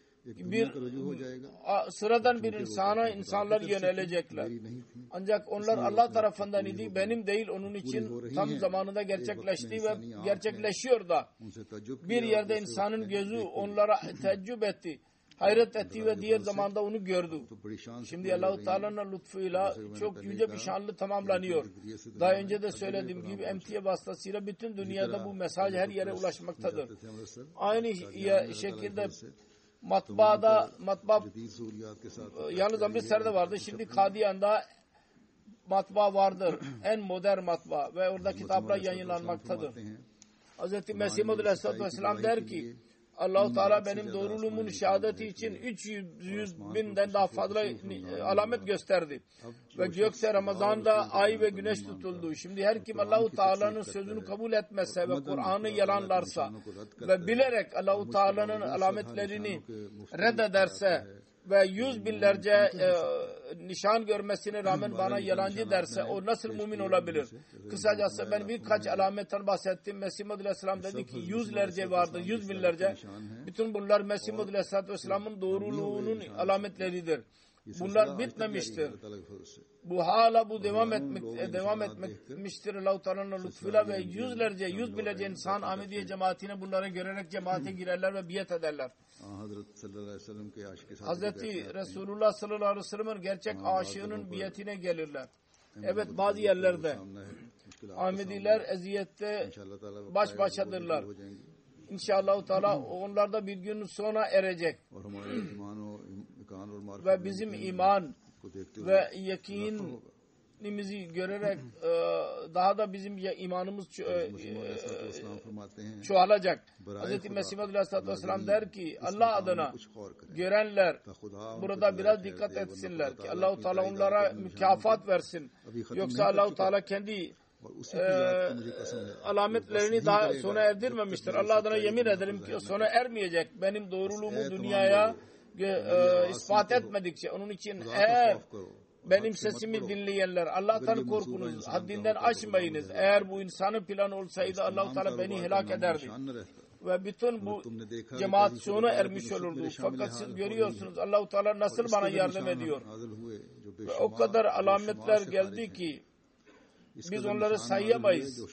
Sıradan bir insanlar yönelecekler. Ancak onlar Allah tarafından idi. Benim değil onun için tam zamanında gerçekleşti ve gerçekleşiyor da. Bir yerde insanın gözü onlara teccüp etti. hayret etti ve diğer zamanda onu gördü. Şimdi Allah-u Teala'nın lütfuyla çok yüce bir şanlı tamamlanıyor. Daha önce de söylediğim gibi emtiye vasıtasıyla bütün dünyada bu mesaj her yere ulaşmaktadır. Aynı şekilde matbaa yalnız Amritsar'da vardı. Şimdi Kadiyan'da matbaa vardır. En modern matbaa ve orada kitaplar yayınlanmaktadır. Hz. Mesih Muhammed Aleyhisselatü Vesselam der ki Allah-u Teala benim doğruluğumun şehadeti için 300 binden daha fazla alamet gösterdi. Ve gökte Ramazan'da ay ve güneş tutuldu. Şimdi her kim Allah-u Teala'nın sözünü kabul etmezse ve Kur'an'ı yalanlarsa ve bilerek Allah-u Teala'nın alametlerini reddederse ve yüz binlerce nişan görmesine rağmen bana yalancı derse o nasıl mümin olabilir? Kısacası ben birkaç alametten bahsettim. Mesih Muhammed Aleyhisselam dedi ki yüzlerce vardır, yüz binlerce. Bütün bunlar Mesih Muhammed Aleyhisselatü Vesselam'ın doğruluğunun alametleridir. Bunlar bitmemiştir. Bu hala devam etmiştir Allah-u Teala'nın lütfuyla ve yüz binlerce insan Ahmediye cemaatine bunları görerek cemaate girerler ve biat ederler. Hazreti Resulullah sallallahu aleyhi ve sellem'in gerçek aşığının biatine gelirler. Evet, bazı yerlerde Ahmediler eziyette baş başadırlar. İnşallah Teala onlar da bir gün sonra erecek. Ve bizim iman ve yakinimizi görerek daha da bizim imanımız çoğalacak. Hz. Mesih Aleyhisselatü Vesselam der ki Allah adına görenler burada biraz dikkat etsinler ki Allah-u Teala onlara mükafat versin. Yoksa Allah-u Teala kendi alametlerini daha sona erdirmemiştir. Allah adına yemin ederim ki o sona ermeyecek. Benim doğruluğumu dünyaya ispat etmedikçe. Onun için eğer benim sesimi dinleyenler Allah'tan korkunuz, haddinden aşmayınız. Eğer bu insanın planı olsaydı Allah-u Teala beni helak ederdi. Ve bütün bu cemaat sona ermiş olurdu. Fakat siz görüyorsunuz Allah-u Teala nasıl bana yardım ediyor. Ve o kadar alametler geldi ki biz onları sayamayız.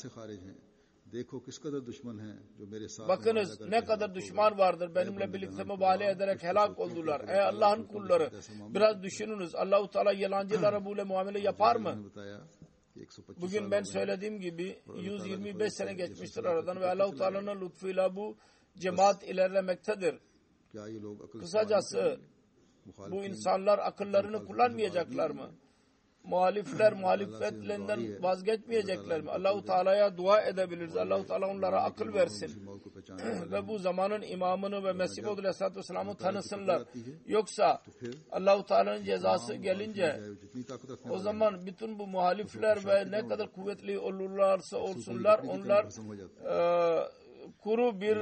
Bakınız ne kadar düşman vardır benimle birlikte mübalağa ederek helak oldular. Ey Allah'ın kulları biraz düşününüz. Allah-u Teala yalancılara böyle muamele yapar mı? Bugün ben söylediğim gibi 125 sene geçmiştir aradan ve Allah-u Teala'nın lütfuyla bu cemaat ilerlemektedir. Kısacası bu insanlar akıllarını kullanmayacaklar mı? Muhalifler muhalifetlerinden vazgeçmeyecekler mi? Allah-u Teala'ya dua edebiliriz. Allah-u Teala onlara akıl versin. Ve bu zamanın imamını ve Mesih Muhammed Aleyhisselatü Vesselam'ı tanısınlar. Yoksa Allah-u Teala'nın cezası gelince o zaman bütün bu muhalifler ve ne kadar kuvvetli olurlarsa olsunlar onlar kuru bir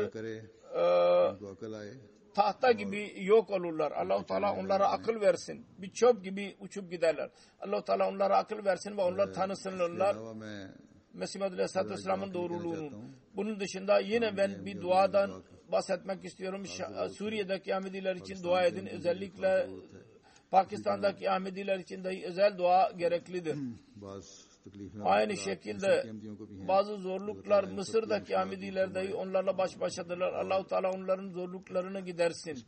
tahta gibi yok olurlar. Allah-u Teala onlara akıl versin. Bir çöp gibi uçup giderler. Allah-u Teala onlara akıl versin ve onlar tanısınlar. Mesih Aleyhisselatü Vesselam'ın doğruluğunu. Bunun dışında yine ben bir duadan bahsetmek istiyorum. Suriye'deki Ahmediler için dua edin. Özellikle Pakistan'daki Ahmediler için dahi özel dua gereklidir. Aynı şekilde bazı zorluklar Mısır'daki Ahmediler dahi onlarla baş başadırlar. Allah-u Teala onların zorluklarını gidersin.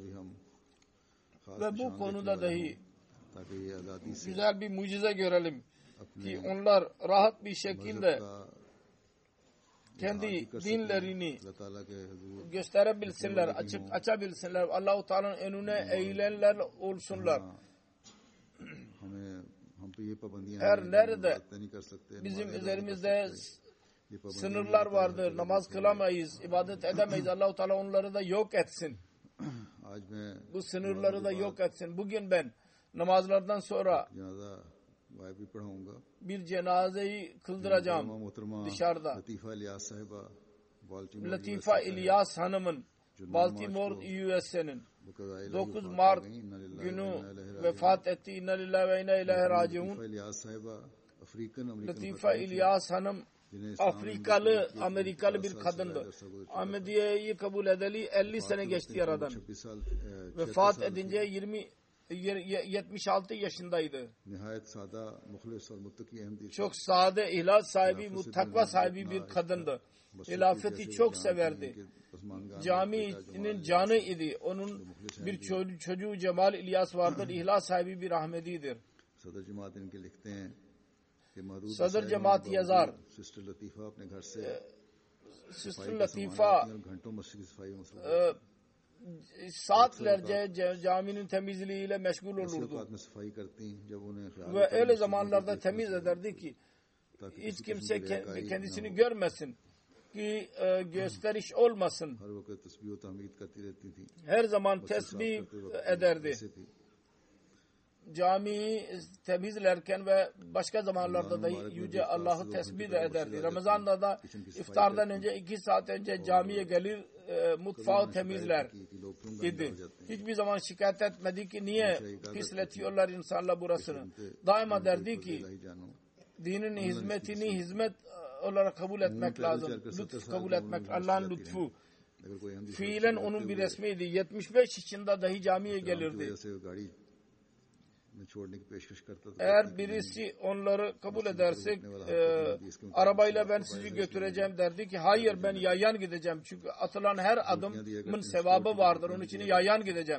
Ve bu konuda dahi güzel bir mucize görelim ki onlar rahat bir şekilde kendi dinlerini gösterebilsinler, açabilsinler. Allah-u Teala'nın önüne eğilenler olsunlar. Her nerede bizim üzerimizde sınırlar vardır, namaz kılamayız, ibadet edemeyiz. Allah-u Teala onları da yok etsin. Bu sınırları da yok etsin. Bugün ben namazlardan sonra bir cenazeyi kıldıracağım dışarıda. Latifa İlyas Hanım'ın Baltimore USA'nın 9 Mart günü vefat etti. İnna lillahi ve inna ileyhi raciun. Latifa İlyas Hanım Afrikalı, Amerikalı bir kadındı. Ahmediye'yi kabul edeli 50 sene geçti aradan. Vefat edince 76 yaşındaydı. Çok sade, ihlas sahibi, takva sahibi bir kadındı. Hilafeti çok severdi. caminin canı idi. Onun bir çocuğu Cemal İlyas vardır. İhlas sahibi bir Ahmedidir. Sadr cemaat yazar. Sister Latifa saatlerce caminin temizliğiyle meşgul olurdu. Ve öyle zamanlarda temiz ederdi ki hiç kimse kendisini görmesin ki gösteriş olmasın. Her zaman tesbih ederdi. Camiyi temizlerken ve başka zamanlarda da Yüce Allah'ı tesbih de ederdi. Ramazan'da da iftardan önce 2 saat önce camiye gelir, mutfağı temizler idi. Hiçbir zaman şikayet etmedi ki niye pisletiyorlar insanlar burasını. Daima derdi ki dinin hizmetini hizmet olarak kabul etmek lazım. Lütuf kabul etmek, Allah'ın lütfu. Fiilen onun bir resmiydi. 75 yaşında dahi camiye gelirdi. Eğer birisi onları kabul ederse arabayla ben sizi götüreceğim derdi ki hayır ben yayan gideceğim. Çünkü atılan her adımın sevabı vardır. Onun için yayan gideceğim.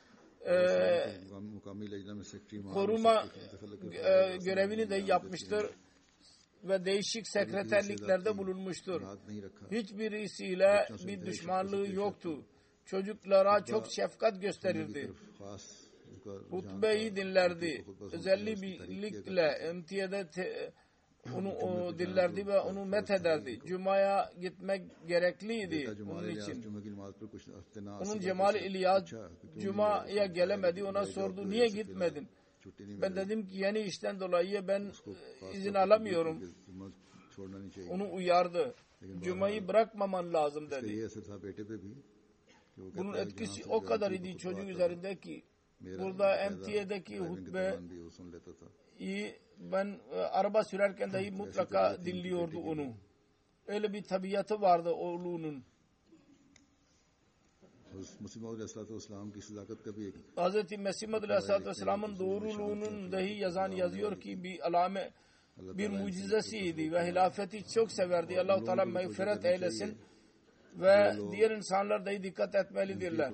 Koruma görevini de yapmıştır ve değişik sekreterliklerde bulunmuştur. Hiçbirisiyle bir düşmanlığı yoktu. Çocuklara çok şefkat gösterirdi. Hutbeyi dinlerdi. Özellikle emtiyede onu dinlerdi ve onu methederdi. Cuma'ya gitmek gerekliydi onun için. Onun Cemal İlyas Cuma'ya gelemedi. Ona sordu niye gitmedin? Ben dedim ki yeni işten dolayı ben izin alamıyorum. Onu uyardı. Cuma'yı bırakmaman lazım dedi. Bunun etkisi o kadar idi çocuk üzerinde ki burada emtiyedeki hutbeyi ben araba sürerken dahi mutlaka dinliyordu onu. Öyle bir tabiatı vardı oğlunun. Hz. Mesih Maud Aleyhisselatü Vesselam'ın doğruluğunun dahi yazıyor ki bir mucizesiydi ve hilafeti çok severdi. Allah-u Teala mağfiret eylesin ve diğer insanlar dahi dikkat etmelidirler.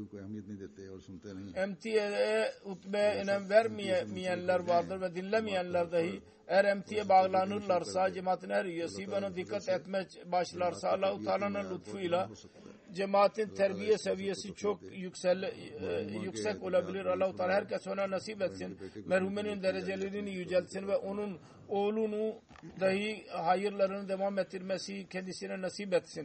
Emtiyeye hutbeye önem vermeyenler vardır ve dinlemeyenler dahi eğer emtiye bağlanırlarsa cemaatin her üyesi bana dikkat etmeye başlarsa Allah-u Teala'nın lütfuyla cemaatin terbiye seviyesi çok yüksek olabilir. Allah-u Teala herkes ona nasip etsin. Merhumenin derecelerini yüceltsin ve onun oğlunu dahi hayırlarını devam ettirmesi kendisine nasip etsin.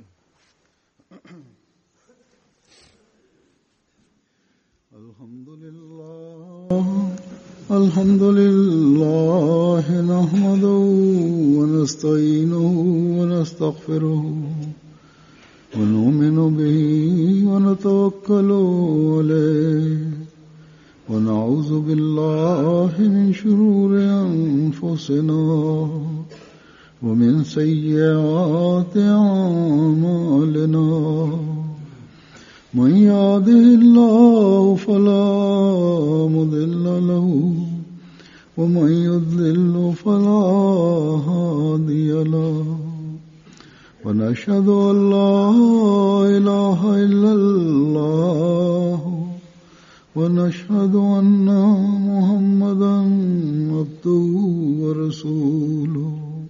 Elhamdülillah nahmeduhu ve nestainuhu ve nestağfiruhu ve nu'minu bihi ve netevekkalu aleyh ve na'udzu billahi min şururi enfusina ve min seyyiati a'malina. من يهده الله فلا مضل له ومن يضلل فلا هادي له ونشهد أن لا إله إلا الله ونشهد أن محمدا عبده ورسوله.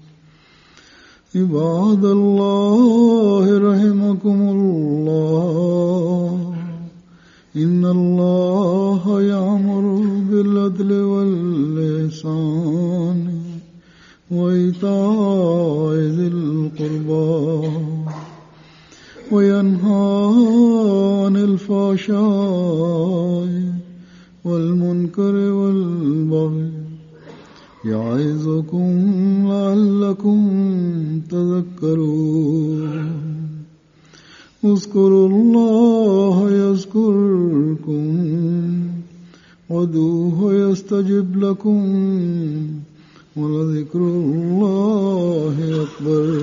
عباد الله رحمكم الله إن الله يأمر بالعدل والإحسان وإيتاء ذي القربى وينهى عن الفحشاء والمنكر والبغي يعظكم لعلكم تذكرون. اذكروا الله يذكركم وادعوه يستجب لكم ولذكر الله أكبر.